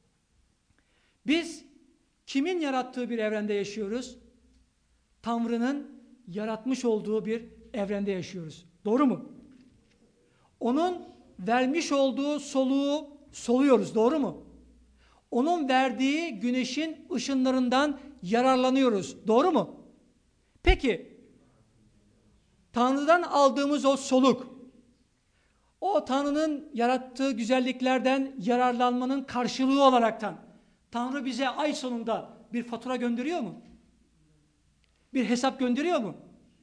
Biz kimin yarattığı bir evrende yaşıyoruz? Tanrı'nın yaratmış olduğu bir evrende yaşıyoruz. Doğru mu? Onun vermiş olduğu soluğu soluyoruz. Doğru mu? Onun verdiği güneşin ışınlarından yararlanıyoruz. Doğru mu? Peki, Tanrı'dan aldığımız o soluk, o Tanrı'nın yarattığı güzelliklerden yararlanmanın karşılığı olaraktan Tanrı bize ay sonunda bir fatura gönderiyor mu? Bir hesap gönderiyor mu?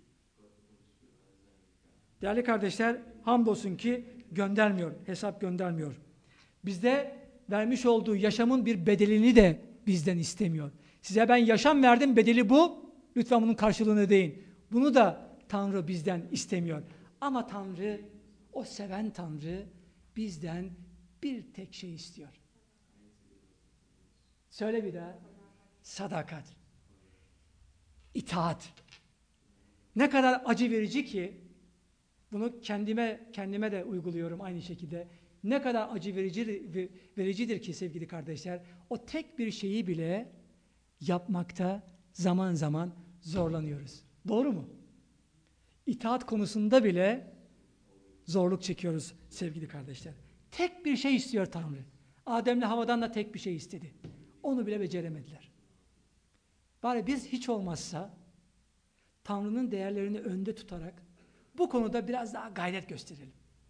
Değerli kardeşler, hamdolsun ki göndermiyor, hesap göndermiyor. Bizde vermiş olduğu yaşamın bir bedelini de bizden istemiyor. Size ben yaşam verdim, bedeli bu. Lütfen bunun karşılığını deyin. Bunu da Tanrı bizden istemiyor. Ama Tanrı, o seven Tanrı bizden bir tek şey istiyor. Söyle bir daha. Sadakat. İtaat. Ne kadar acı verici ki, bunu kendime kendime de uyguluyorum aynı şekilde. Ne kadar acı verici, vericidir ki sevgili kardeşler, o tek bir şeyi bile yapmakta zaman zaman zorlanıyoruz. Doğru mu? İtaat konusunda bile zorluk çekiyoruz sevgili kardeşler. Tek bir şey istiyor Tanrı. Adem'le Havva'dan da tek bir şey istedi. Onu bile beceremediler. Bari biz hiç olmazsa Tanrı'nın değerlerini önde tutarak bu konuda biraz daha gayret gösterelim.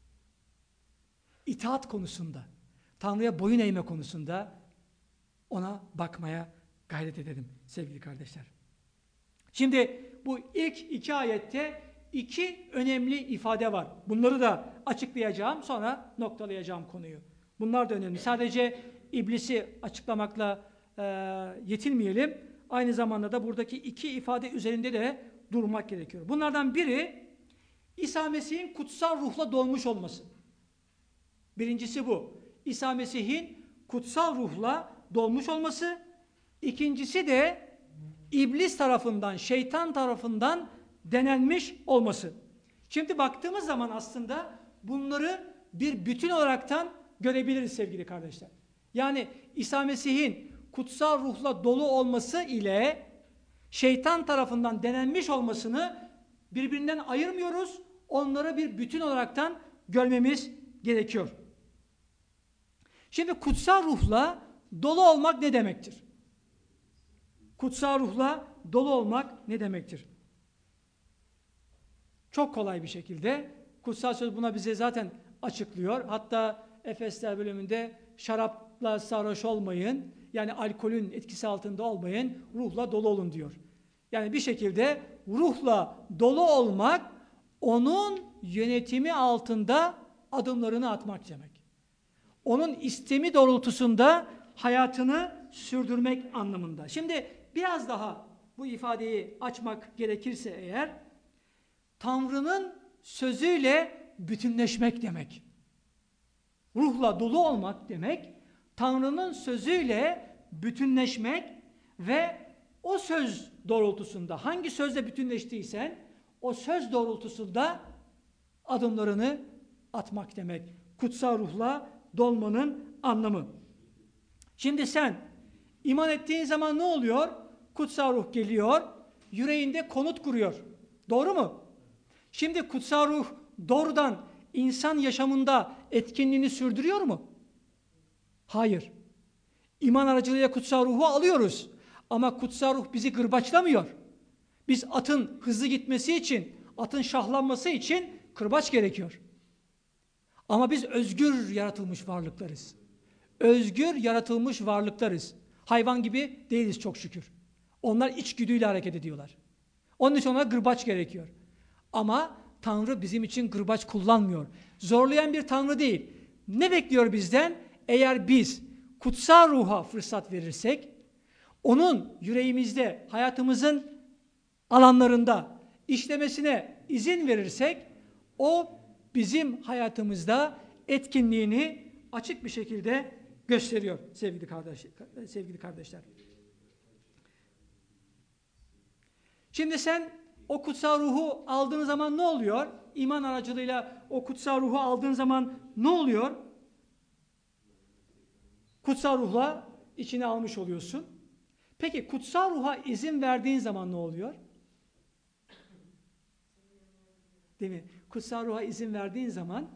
İtaat konusunda, Tanrı'ya boyun eğme konusunda ona bakmaya gayret edelim sevgili kardeşler. Şimdi bu ilk iki ayette iki önemli ifade var. Bunları da açıklayacağım, sonra noktalayacağım konuyu. Bunlar da önemli. Sadece iblisi açıklamakla e, yetinmeyelim. Aynı zamanda da buradaki iki ifade üzerinde de durmak gerekiyor. Bunlardan biri İsa Mesih'in kutsal ruhla dolmuş olması. Birincisi bu. İsa Mesih'in kutsal ruhla dolmuş olması. İkincisi de İblis tarafından, şeytan tarafından denenmiş olması. Şimdi baktığımız zaman aslında bunları bir bütün olaraktan görebiliriz sevgili kardeşler. Yani İsa Mesih'in kutsal ruhla dolu olması ile şeytan tarafından denenmiş olmasını birbirinden ayırmıyoruz. Onları bir bütün olaraktan görmemiz gerekiyor. Şimdi kutsal ruhla dolu olmak ne demektir? Kutsal ruhla dolu olmak ne demektir? Çok kolay bir şekilde kutsal söz buna bize zaten açıklıyor. Hatta Efesler bölümünde şarapla sarhoş olmayın, yani alkolün etkisi altında olmayın, ruhla dolu olun diyor. Yani bir şekilde ruhla dolu olmak, onun yönetimi altında adımlarını atmak demek. Onun istemi doğrultusunda hayatını sürdürmek anlamında. Şimdi biraz daha bu ifadeyi açmak gerekirse eğer, Tanrı'nın sözüyle bütünleşmek demek. Ruhla dolu olmak demek, Tanrı'nın sözüyle bütünleşmek ve o söz doğrultusunda, hangi sözle bütünleştiysen, o söz doğrultusunda adımlarını atmak demek. Kutsal ruhla dolmanın anlamı. Şimdi sen iman ettiğin zaman ne oluyor? Kutsal ruh geliyor, yüreğinde konut kuruyor. Doğru mu? Şimdi kutsal ruh doğrudan insan yaşamında etkinliğini sürdürüyor mu? Hayır. İman aracılığıyla kutsal ruhu alıyoruz. Ama kutsal ruh bizi gırbaçlamıyor. Biz atın hızlı gitmesi için, atın şahlanması için kırbaç gerekiyor. Ama biz özgür yaratılmış varlıklarız. Özgür yaratılmış varlıklarız. Hayvan gibi değiliz çok şükür. Onlar içgüdüyle hareket ediyorlar. Onun için ona gırbaç gerekiyor. Ama Tanrı bizim için gırbaç kullanmıyor. Zorlayan bir Tanrı değil. Ne bekliyor bizden? Eğer biz kutsal ruha fırsat verirsek, onun yüreğimizde, hayatımızın alanlarında işlemesine izin verirsek, o bizim hayatımızda etkinliğini açık bir şekilde gösteriyor sevgili kardeş, sevgili kardeşler. Şimdi sen o kutsal ruhu aldığın zaman ne oluyor? İman aracılığıyla o kutsal ruhu aldığın zaman ne oluyor? Kutsal ruhla içine almış oluyorsun. Peki kutsal ruha izin verdiğin zaman ne oluyor? Değil mi? Kutsal ruha izin verdiğin zaman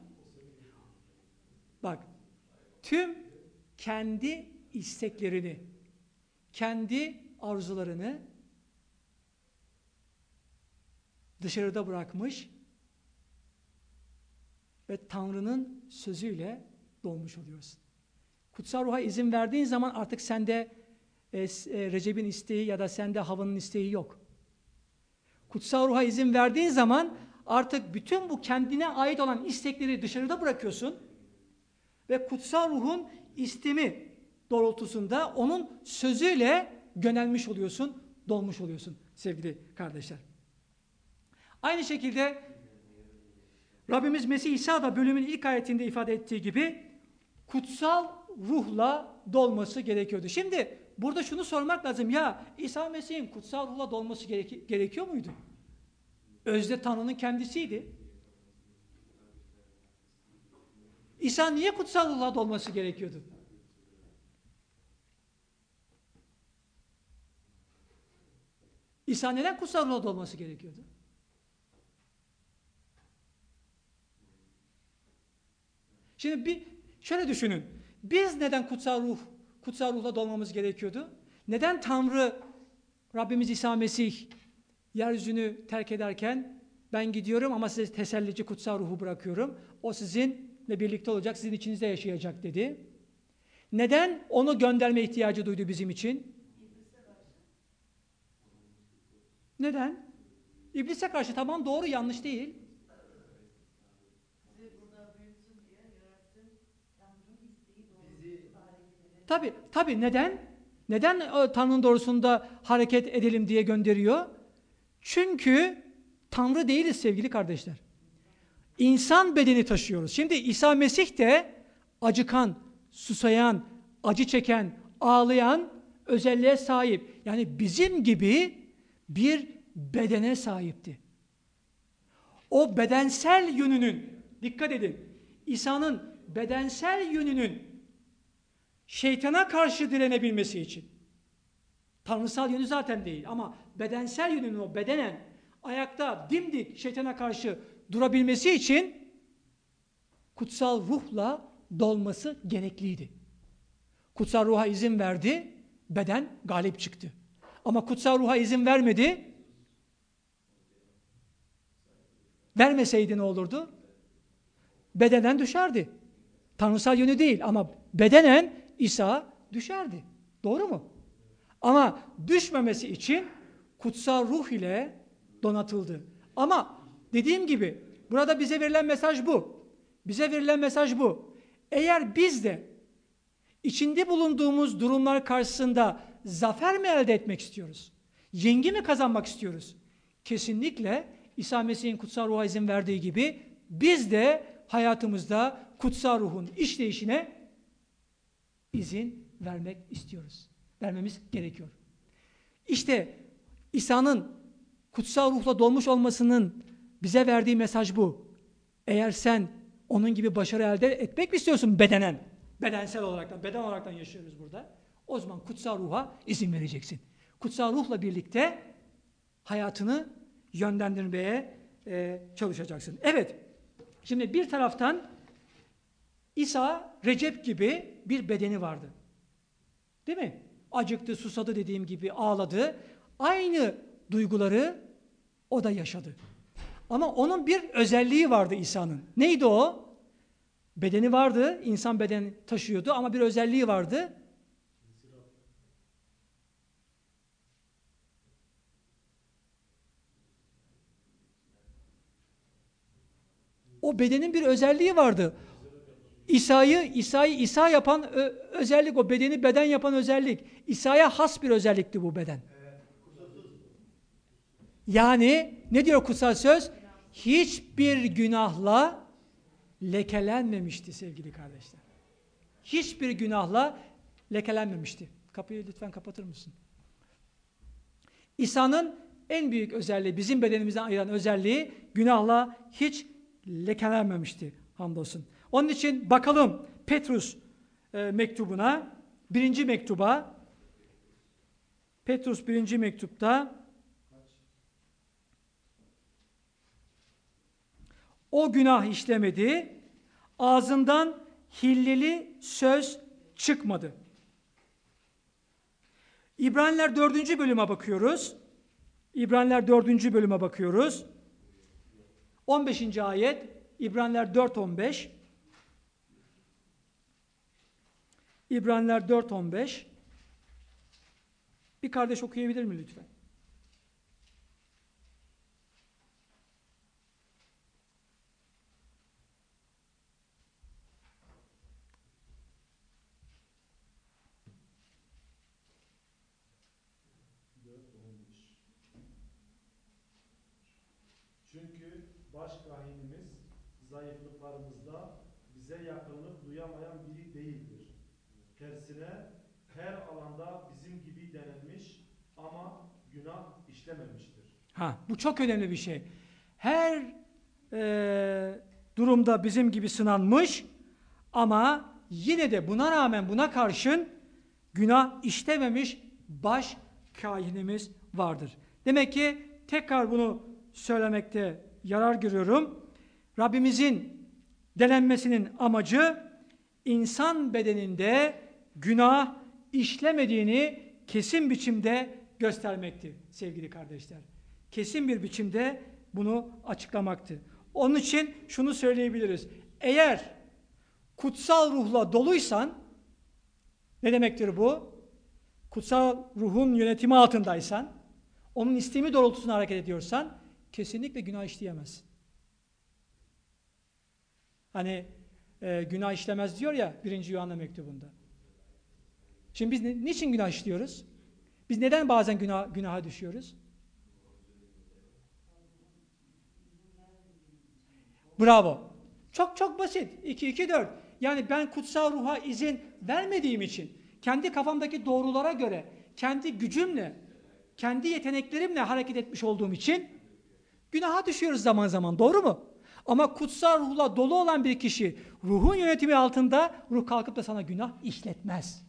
bak tüm kendi isteklerini, kendi arzularını dışarıda bırakmış ve Tanrı'nın sözüyle dolmuş oluyorsun. Kutsal ruha izin verdiğin zaman artık sende e, e, Recep'in isteği ya da sende Havva'nın isteği yok. Kutsal ruha izin verdiğin zaman artık bütün bu kendine ait olan istekleri dışarıda bırakıyorsun ve kutsal ruhun istemi doğrultusunda onun sözüyle yönelmiş oluyorsun, dolmuş oluyorsun sevgili kardeşler. Aynı şekilde Rabbimiz Mesih İsa da bölümün ilk ayetinde ifade ettiği gibi kutsal ruhla dolması gerekiyordu. Şimdi burada şunu sormak lazım. Ya İsa Mesih'in kutsal ruhla dolması gereki- gerekiyor muydu? Özde Tanrı'nın kendisiydi. İsa niye kutsal ruhla dolması gerekiyordu? İsa neden kutsal ruhla dolması gerekiyordu? Şimdi bir şöyle düşünün. Biz neden kutsal ruh, kutsal ruhla dolmamız gerekiyordu? Neden Tanrı Rabbimiz İsa Mesih yeryüzünü terk ederken ben gidiyorum ama size tesellici kutsal ruhu bırakıyorum. O sizinle birlikte olacak, sizin içinizde yaşayacak dedi. Neden onu gönderme ihtiyacı duydu bizim için? Neden? İblise karşı tamam doğru yanlış değil. Tabi, tabi neden? Neden e, Tanrı'nın doğrusunda hareket edelim diye gönderiyor? Çünkü Tanrı değiliz sevgili kardeşler. İnsan bedeni taşıyoruz. Şimdi İsa Mesih de acıkan, susayan, acı çeken, ağlayan özelliğe sahip. Yani bizim gibi bir bedene sahipti. O bedensel yönünün, dikkat edin, İsa'nın bedensel yönünün şeytana karşı direnebilmesi için, tanrısal yönü zaten değil ama bedensel yönünün o bedenen ayakta dimdik şeytana karşı durabilmesi için kutsal ruhla dolması gerekliydi. Kutsal ruha izin verdi, beden galip çıktı. Ama kutsal ruha izin vermedi, vermeseydi ne olurdu? Bedenen düşerdi. Tanrısal yönü değil ama bedenen İsa düşerdi. Doğru mu? Ama düşmemesi için kutsal ruh ile donatıldı. Ama dediğim gibi burada bize verilen mesaj bu. Bize verilen mesaj bu. Eğer biz de içinde bulunduğumuz durumlar karşısında zafer mi elde etmek istiyoruz? Yengi mi kazanmak istiyoruz? Kesinlikle İsa Mesih'in kutsal ruha izin verdiği gibi biz de hayatımızda kutsal ruhun işleyişine izin vermek istiyoruz. Vermemiz gerekiyor. İşte İsa'nın kutsal ruhla dolmuş olmasının bize verdiği mesaj bu. Eğer sen onun gibi başarı elde etmek mi istiyorsun bedenen? Bedensel olaraktan, beden olaraktan yaşıyoruz burada. O zaman kutsal ruha izin vereceksin. Kutsal ruhla birlikte hayatını yönlendirmeye e, çalışacaksın. Evet, şimdi bir taraftan İsa, Recep gibi bir bedeni vardı. Değil mi? Acıktı, susadı dediğim gibi ağladı. Aynı duyguları o da yaşadı. Ama onun bir özelliği vardı İsa'nın. Neydi o? Bedeni vardı, insan bedeni taşıyordu ama bir özelliği vardı. O bedenin bir özelliği vardı. İsa'yı İsa'yı İsa yapan ö, özellik, o bedeni beden yapan özellik. İsa'ya has bir özellikti bu beden. Yani ne diyor kutsal söz? Hiçbir günahla lekelenmemişti sevgili kardeşler. hiçbir günahla lekelenmemişti. Kapıyı lütfen kapatır mısın? İsa'nın en büyük özelliği, bizim bedenimizden ayıran özelliği günahla hiç lekelenmemişti hamdolsun. Onun için bakalım Petrus e, mektubuna, birinci mektuba. Petrus birinci mektupta o günah işlemedi, ağzından hilleli söz çıkmadı. İbraniler dördüncü bölüme bakıyoruz. İbraniler dördüncü bölüme bakıyoruz. on beşinci ayet, İbraniler dört on beş. İbraniler dört on beş. Bir kardeş okuyabilir mi lütfen? Çünkü başkahinimiz zayıflıklarımızda bize yakınlık duyamayan biri değildir. Tersine her alanda bizim gibi denenmiş ama günah işlememiştir. Ha, bu çok önemli bir şey. Her e, durumda bizim gibi sınanmış ama yine de buna rağmen, buna karşın günah işlememiş baş kahinimiz vardır. Demek ki tekrar bunu söylemekte yarar görüyorum. Rabbimizin denenmesinin amacı insan bedeninde günah işlemediğini kesin biçimde göstermekti sevgili kardeşler. Kesin bir biçimde bunu açıklamaktı. Onun için şunu söyleyebiliriz. Eğer kutsal ruhla doluysan, ne demektir bu? Kutsal ruhun yönetimi altındaysan, onun istemi doğrultusunda hareket ediyorsan, kesinlikle günah işleyemezsin. Hani e, günah işlemez diyor ya birinci Yuhanna mektubunda. Şimdi biz ne, niçin günah işliyoruz? Biz neden bazen günah, günaha düşüyoruz? Bravo. Çok çok basit. iki iki dört. Yani ben kutsal ruha izin vermediğim için, kendi kafamdaki doğrulara göre, kendi gücümle, kendi yeteneklerimle hareket etmiş olduğum için günaha düşüyoruz zaman zaman. Doğru mu? Ama kutsal ruhla dolu olan bir kişi, ruhun yönetimi altında, ruh kalkıp da sana günah işletmez.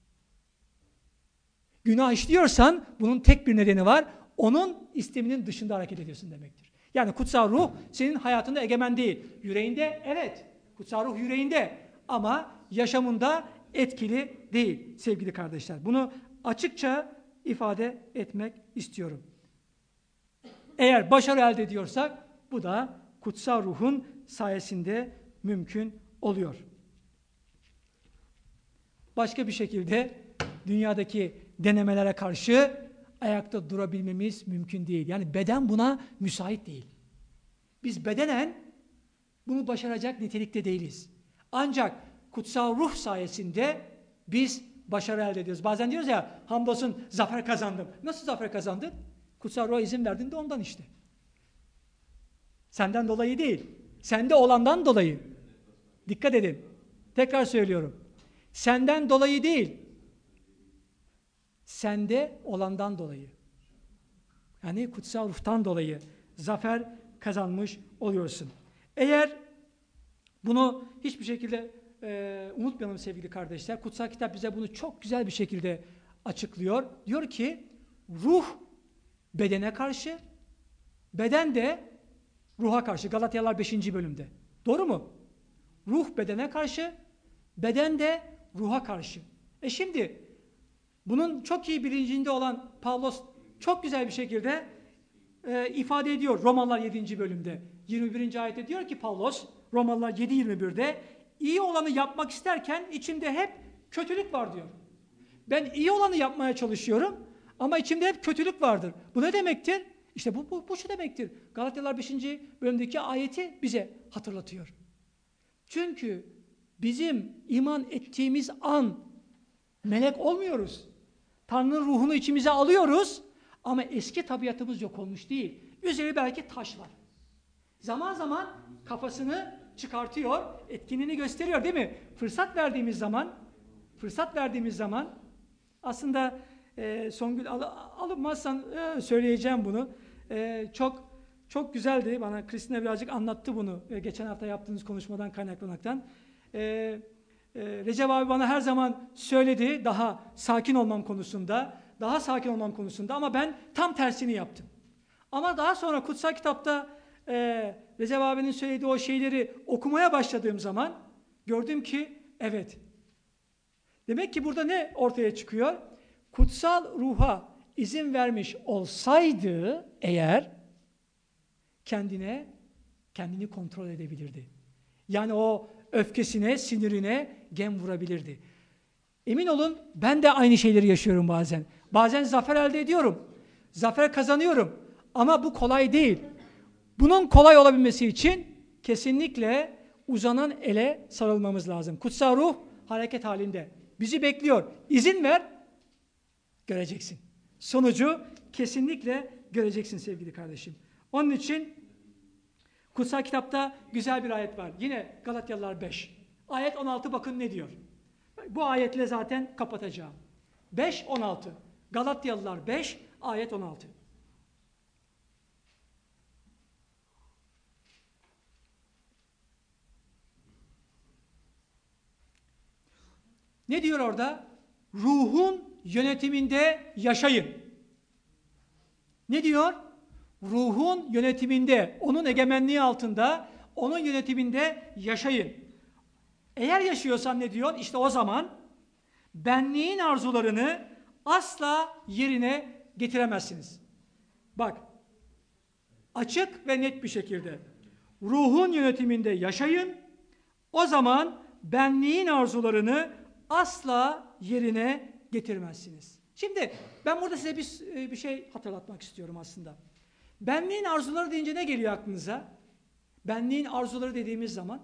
Günah işliyorsan bunun tek bir nedeni var. Onun isteminin dışında hareket ediyorsun demektir. Yani kutsal ruh senin hayatında egemen değil. Yüreğinde evet. Kutsal ruh yüreğinde ama yaşamında etkili değil sevgili kardeşler. Bunu açıkça ifade etmek istiyorum. Eğer başarı elde ediyorsak bu da kutsal ruhun sayesinde mümkün oluyor. Başka bir şekilde dünyadaki denemelere karşı ayakta durabilmemiz mümkün değil. Yani beden buna müsait değil. Biz bedenen bunu başaracak nitelikte değiliz. Ancak kutsal ruh sayesinde biz başarı elde ediyoruz. Bazen diyoruz ya, hamdolsun zafer kazandım. Nasıl zafer kazandın? Kutsal ruha izin verdin de ondan işte. Senden dolayı değil. Sende olandan dolayı. Dikkat edin. Tekrar söylüyorum. Senden dolayı değil. Sende olandan dolayı. Yani kutsal ruhtan dolayı zafer kazanmış oluyorsun. Eğer bunu hiçbir şekilde e, unutmayalım sevgili kardeşler. Kutsal kitap bize bunu çok güzel bir şekilde açıklıyor. Diyor ki ruh bedene karşı, beden de ruha karşı. Galatyalar beşinci bölümde. Doğru mu? Ruh bedene karşı, beden de ruha karşı. E şimdi bunun çok iyi bilincinde olan Pavlos çok güzel bir şekilde e, ifade ediyor Romalılar yedinci bölümde. yirmi birinci ayette diyor ki Pavlos, Romalılar yedi yirmi birde iyi olanı yapmak isterken içimde hep kötülük var diyor. Ben iyi olanı yapmaya çalışıyorum ama içimde hep kötülük vardır. Bu ne demektir? İşte bu, bu, bu şu demektir. Galatyalar beşinci bölümdeki ayeti bize hatırlatıyor. Çünkü bizim iman ettiğimiz an melek olmuyoruz. Tanrı'nın ruhunu içimize alıyoruz ama eski tabiatımız yok olmuş değil. Üzeri belki taş var. Zaman zaman kafasını çıkartıyor, etkinliğini gösteriyor değil mi? Fırsat verdiğimiz zaman, fırsat verdiğimiz zaman aslında e, Songül al, alınmazsan e, söyleyeceğim bunu. E, çok çok güzeldi. Bana Kristina birazcık anlattı bunu e, geçen hafta yaptığınız konuşmadan kaynaklanaraktan. E, e, Recep abi bana her zaman söyledi daha sakin olmam konusunda, daha sakin olmam konusunda ama ben tam tersini yaptım. Ama daha sonra kutsal kitapta e, Recep abinin söylediği o şeyleri okumaya başladığım zaman gördüm ki evet. Demek ki burada ne ortaya çıkıyor? Kutsal ruha izin vermiş olsaydı eğer kendine kendini kontrol edebilirdi. Yani o öfkesine, sinirine gem vurabilirdi. Emin olun ben de aynı şeyleri yaşıyorum bazen. Bazen zafer elde ediyorum. Zafer kazanıyorum. Ama bu kolay değil. Bunun kolay olabilmesi için kesinlikle uzanan ele sarılmamız lazım. Kutsal ruh hareket halinde. Bizi bekliyor. İzin ver, göreceksin. Sonucu kesinlikle göreceksin sevgili kardeşim. Onun için kutsal kitapta güzel bir ayet var. Yine Galatyalılar beş. Ayet on altı bakın ne diyor. Bu ayetle zaten kapatacağım. beş on altı. Galatyalılar beş, ayet on altı. Ne diyor orada? Ruhun yönetiminde yaşayın. Ne diyor? Ruhun yönetiminde, onun egemenliği altında, onun yönetiminde yaşayın. Eğer yaşıyorsan ne diyor? İşte o zaman benliğin arzularını asla yerine getiremezsiniz. Bak, açık ve net bir şekilde ruhun yönetiminde yaşayın, o zaman benliğin arzularını asla yerine getirmezsiniz. Şimdi ben burada size bir, bir şey hatırlatmak istiyorum aslında. Benliğin arzuları deyince ne geliyor aklınıza? Benliğin arzuları dediğimiz zaman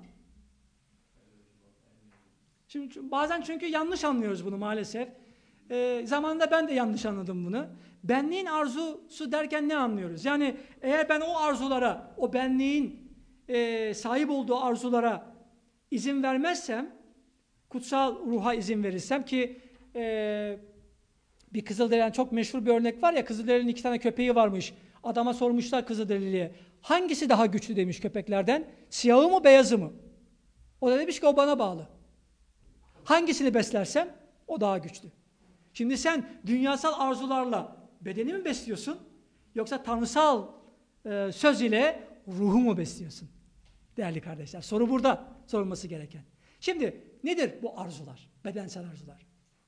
şimdi bazen çünkü yanlış anlıyoruz bunu maalesef. E, zamanında ben de yanlış anladım bunu. Benliğin arzusu derken ne anlıyoruz? Yani eğer ben o arzulara, o benliğin e, sahip olduğu arzulara izin vermezsem, kutsal ruha izin verirsem ki e, bir Kızılderili'den çok meşhur bir örnek var ya, Kızılderili'nin iki tane köpeği varmış. Adama sormuşlar Kızılderili'ye, hangisi daha güçlü demiş köpeklerden, siyahı mı beyazı mı? O da demiş ki o bana bağlı. Hangisini beslersem o daha güçlü. Şimdi sen dünyasal arzularla bedeni mi besliyorsun yoksa tanrısal e, söz ile ruhu mu besliyorsun? Değerli kardeşler, soru burada sorulması gereken. Şimdi nedir bu arzular? Bedensel arzular.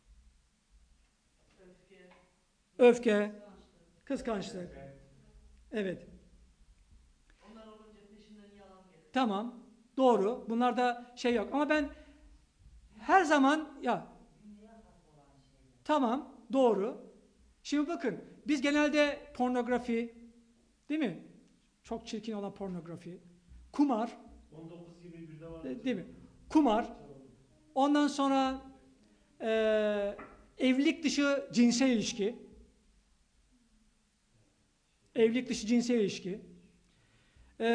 Öfke. Öfke, kıskançlık. Evet. Onlar olunca peşinden yalan gelir. Tamam, doğru. Bunlarda şey yok. Ama ben her zaman ya tamam, doğru. Şimdi bakın, biz genelde pornografi, değil mi? Çok çirkin olan pornografi, kumar, on dokuz gibi bir de var. değil mi? Kumar, ondan sonra e, evlilik dışı cinsel ilişki, evlilik dışı cinsel ilişki, e,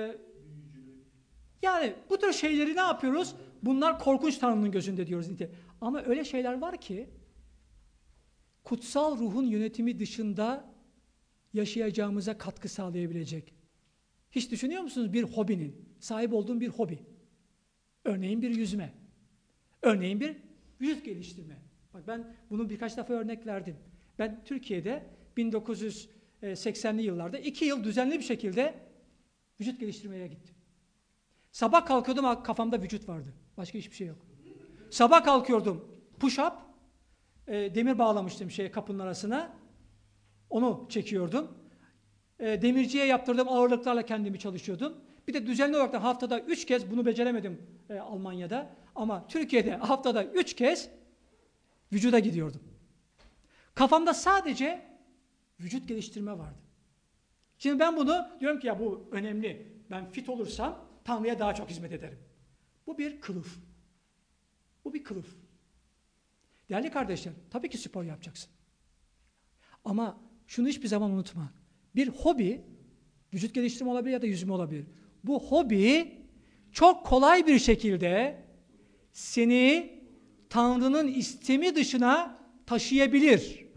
yani bu tür şeyleri ne yapıyoruz? Bunlar korkunç Tanrı'nın gözünde diyoruz. Ama öyle şeyler var ki kutsal ruhun yönetimi dışında yaşayacağımıza katkı sağlayabilecek. Hiç düşünüyor musunuz bir hobinin, sahip olduğun bir hobi? Örneğin bir yüzme. Örneğin bir vücut geliştirme. Bak ben bunu birkaç defa örnek verdim. Ben Türkiye'de bin dokuz yüz seksenli yıllarda iki yıl düzenli bir şekilde vücut geliştirmeye gittim. Sabah kalkıyordum, kafamda vücut vardı. Başka hiçbir şey yok. Sabah kalkıyordum, push-up, e, demir bağlamıştım şeye, kapının arasına. Onu çekiyordum. E, demirciye yaptırdığım ağırlıklarla kendimi çalışıyordum. Bir de düzenli olarak da haftada üç kez, bunu beceremedim e, Almanya'da. Ama Türkiye'de haftada üç kez vücuda gidiyordum. Kafamda sadece vücut geliştirme vardı. Şimdi ben bunu diyorum ki ya bu önemli. Ben fit olursam Tanrı'ya daha çok hizmet ederim. Bu bir kılıf. Bu bir kılıf. Değerli kardeşler, tabii ki spor yapacaksın. Ama şunu hiçbir zaman unutma. Bir hobi, vücut geliştirme olabilir ya da yüzme olabilir. Bu hobi çok kolay bir şekilde seni Tanrı'nın istemi dışına taşıyabilir.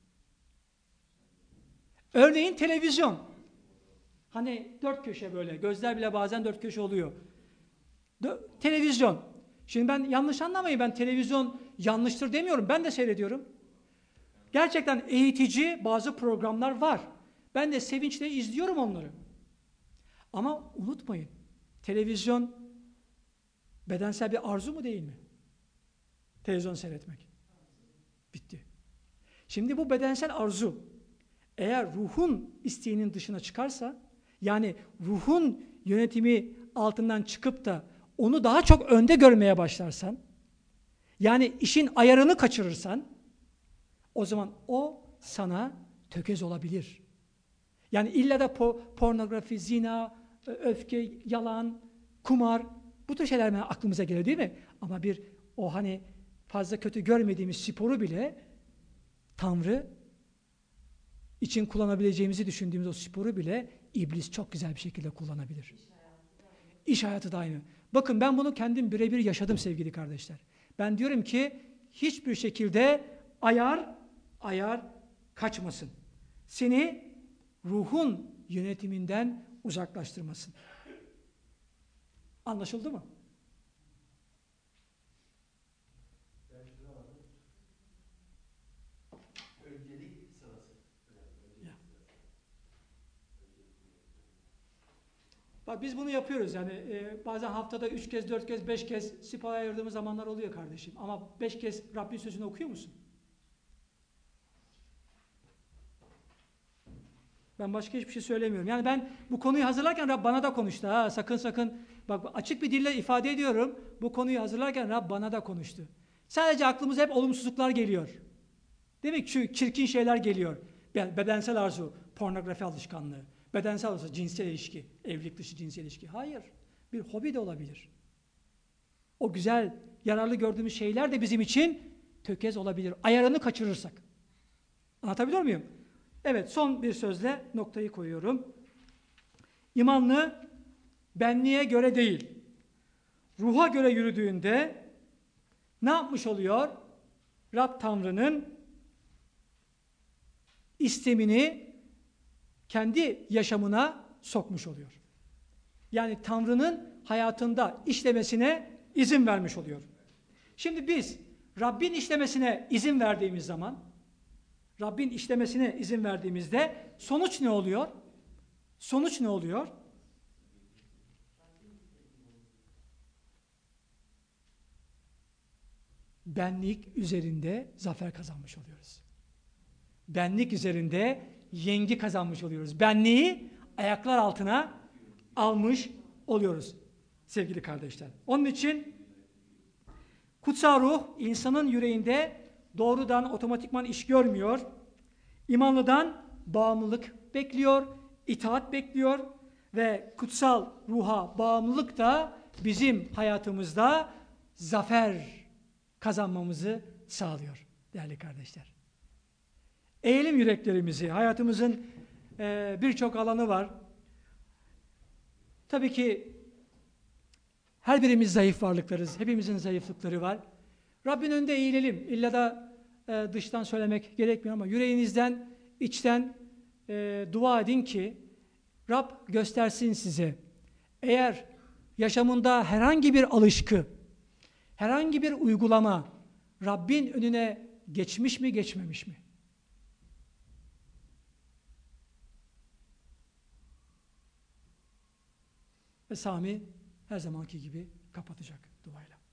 Örneğin televizyon. Hani dört köşe böyle, gözler bile bazen dört köşe oluyor. Dö- televizyon. Şimdi ben yanlış anlamayın, ben televizyon yanlıştır demiyorum, ben de seyrediyorum. Gerçekten eğitici bazı programlar var. Ben de sevinçle izliyorum onları. Ama unutmayın, televizyon bedensel bir arzu mu değil mi? Televizyon seyretmek. Bitti. Şimdi bu bedensel arzu eğer ruhun isteğinin dışına çıkarsa, yani ruhun yönetimi altından çıkıp da onu daha çok önde görmeye başlarsan, yani işin ayarını kaçırırsan, o zaman o sana tökez olabilir. Yani illa da po- pornografi, zina, öfke, yalan, kumar, bu tür şeyler aklımıza geliyor değil mi? Ama bir o hani fazla kötü görmediğimiz sporu bile Tanrı için kullanabileceğimizi düşündüğümüz o sporu bile iblis çok güzel bir şekilde kullanabilir. İş hayatı da aynı. Bakın ben bunu kendim birebir yaşadım sevgili kardeşler. Ben diyorum ki hiçbir şekilde ayar, ayar kaçmasın. Seni ruhun yönetiminden uzaklaştırmasın. Anlaşıldı mı? Öncelik sırası. Ya. Bak biz bunu yapıyoruz yani e, bazen haftada üç kez, dört kez, beş kez spora ayırdığımız zamanlar oluyor kardeşim. Ama beş kez Rabbin sözünü okuyor musun? Ben başka hiçbir şey söylemiyorum. Yani ben bu konuyu hazırlarken Rab bana da konuştu. Ha, sakın sakın. Bak açık bir dille ifade ediyorum. Bu konuyu hazırlarken Rab bana da konuştu. Sadece aklımıza hep olumsuzluklar geliyor. Değil mi? Şu çirkin şeyler geliyor. Bedensel arzu, pornografi alışkanlığı. Bedensel arzu, cinsel ilişki, evlilik dışı cinsel ilişki. Hayır. Bir hobi de olabilir. O güzel, yararlı gördüğümüz şeyler de bizim için tökez olabilir. Ayarını kaçırırsak. Anlatabiliyor muyum? Evet, son bir sözle noktayı koyuyorum. İmanlı benliğe göre değil, ruha göre yürüdüğünde ne yapmış oluyor? Rab Tanrı'nın istemini kendi yaşamına sokmuş oluyor. Yani Tanrı'nın hayatında işlemesine izin vermiş oluyor. Şimdi biz Rabbin işlemesine izin verdiğimiz zaman, Rabbin işlemesine izin verdiğimizde sonuç ne oluyor? Sonuç ne oluyor? Benlik üzerinde zafer kazanmış oluyoruz. Benlik üzerinde yengi kazanmış oluyoruz. Benliği ayaklar altına almış oluyoruz sevgili kardeşler. Onun için kutsal ruh insanın yüreğinde doğrudan otomatikman iş görmüyor. İmanlıdan bağımlılık bekliyor, itaat bekliyor ve kutsal ruha bağımlılık da bizim hayatımızda zafer kazanmamızı sağlıyor değerli kardeşler. Eğilim yüreklerimizi, hayatımızın e, birçok alanı var. Tabii ki her birimiz zayıf varlıklarız, hepimizin zayıflıkları var. Rabbin önünde eğilelim. İlla da e, dıştan söylemek gerekmiyor ama yüreğinizden, içten e, dua edin ki Rab göstersin size. Eğer yaşamında herhangi bir alışkı, herhangi bir uygulama Rabbin önüne geçmiş mi, geçmemiş mi? Ve Sami her zamanki gibi kapatacak duayla.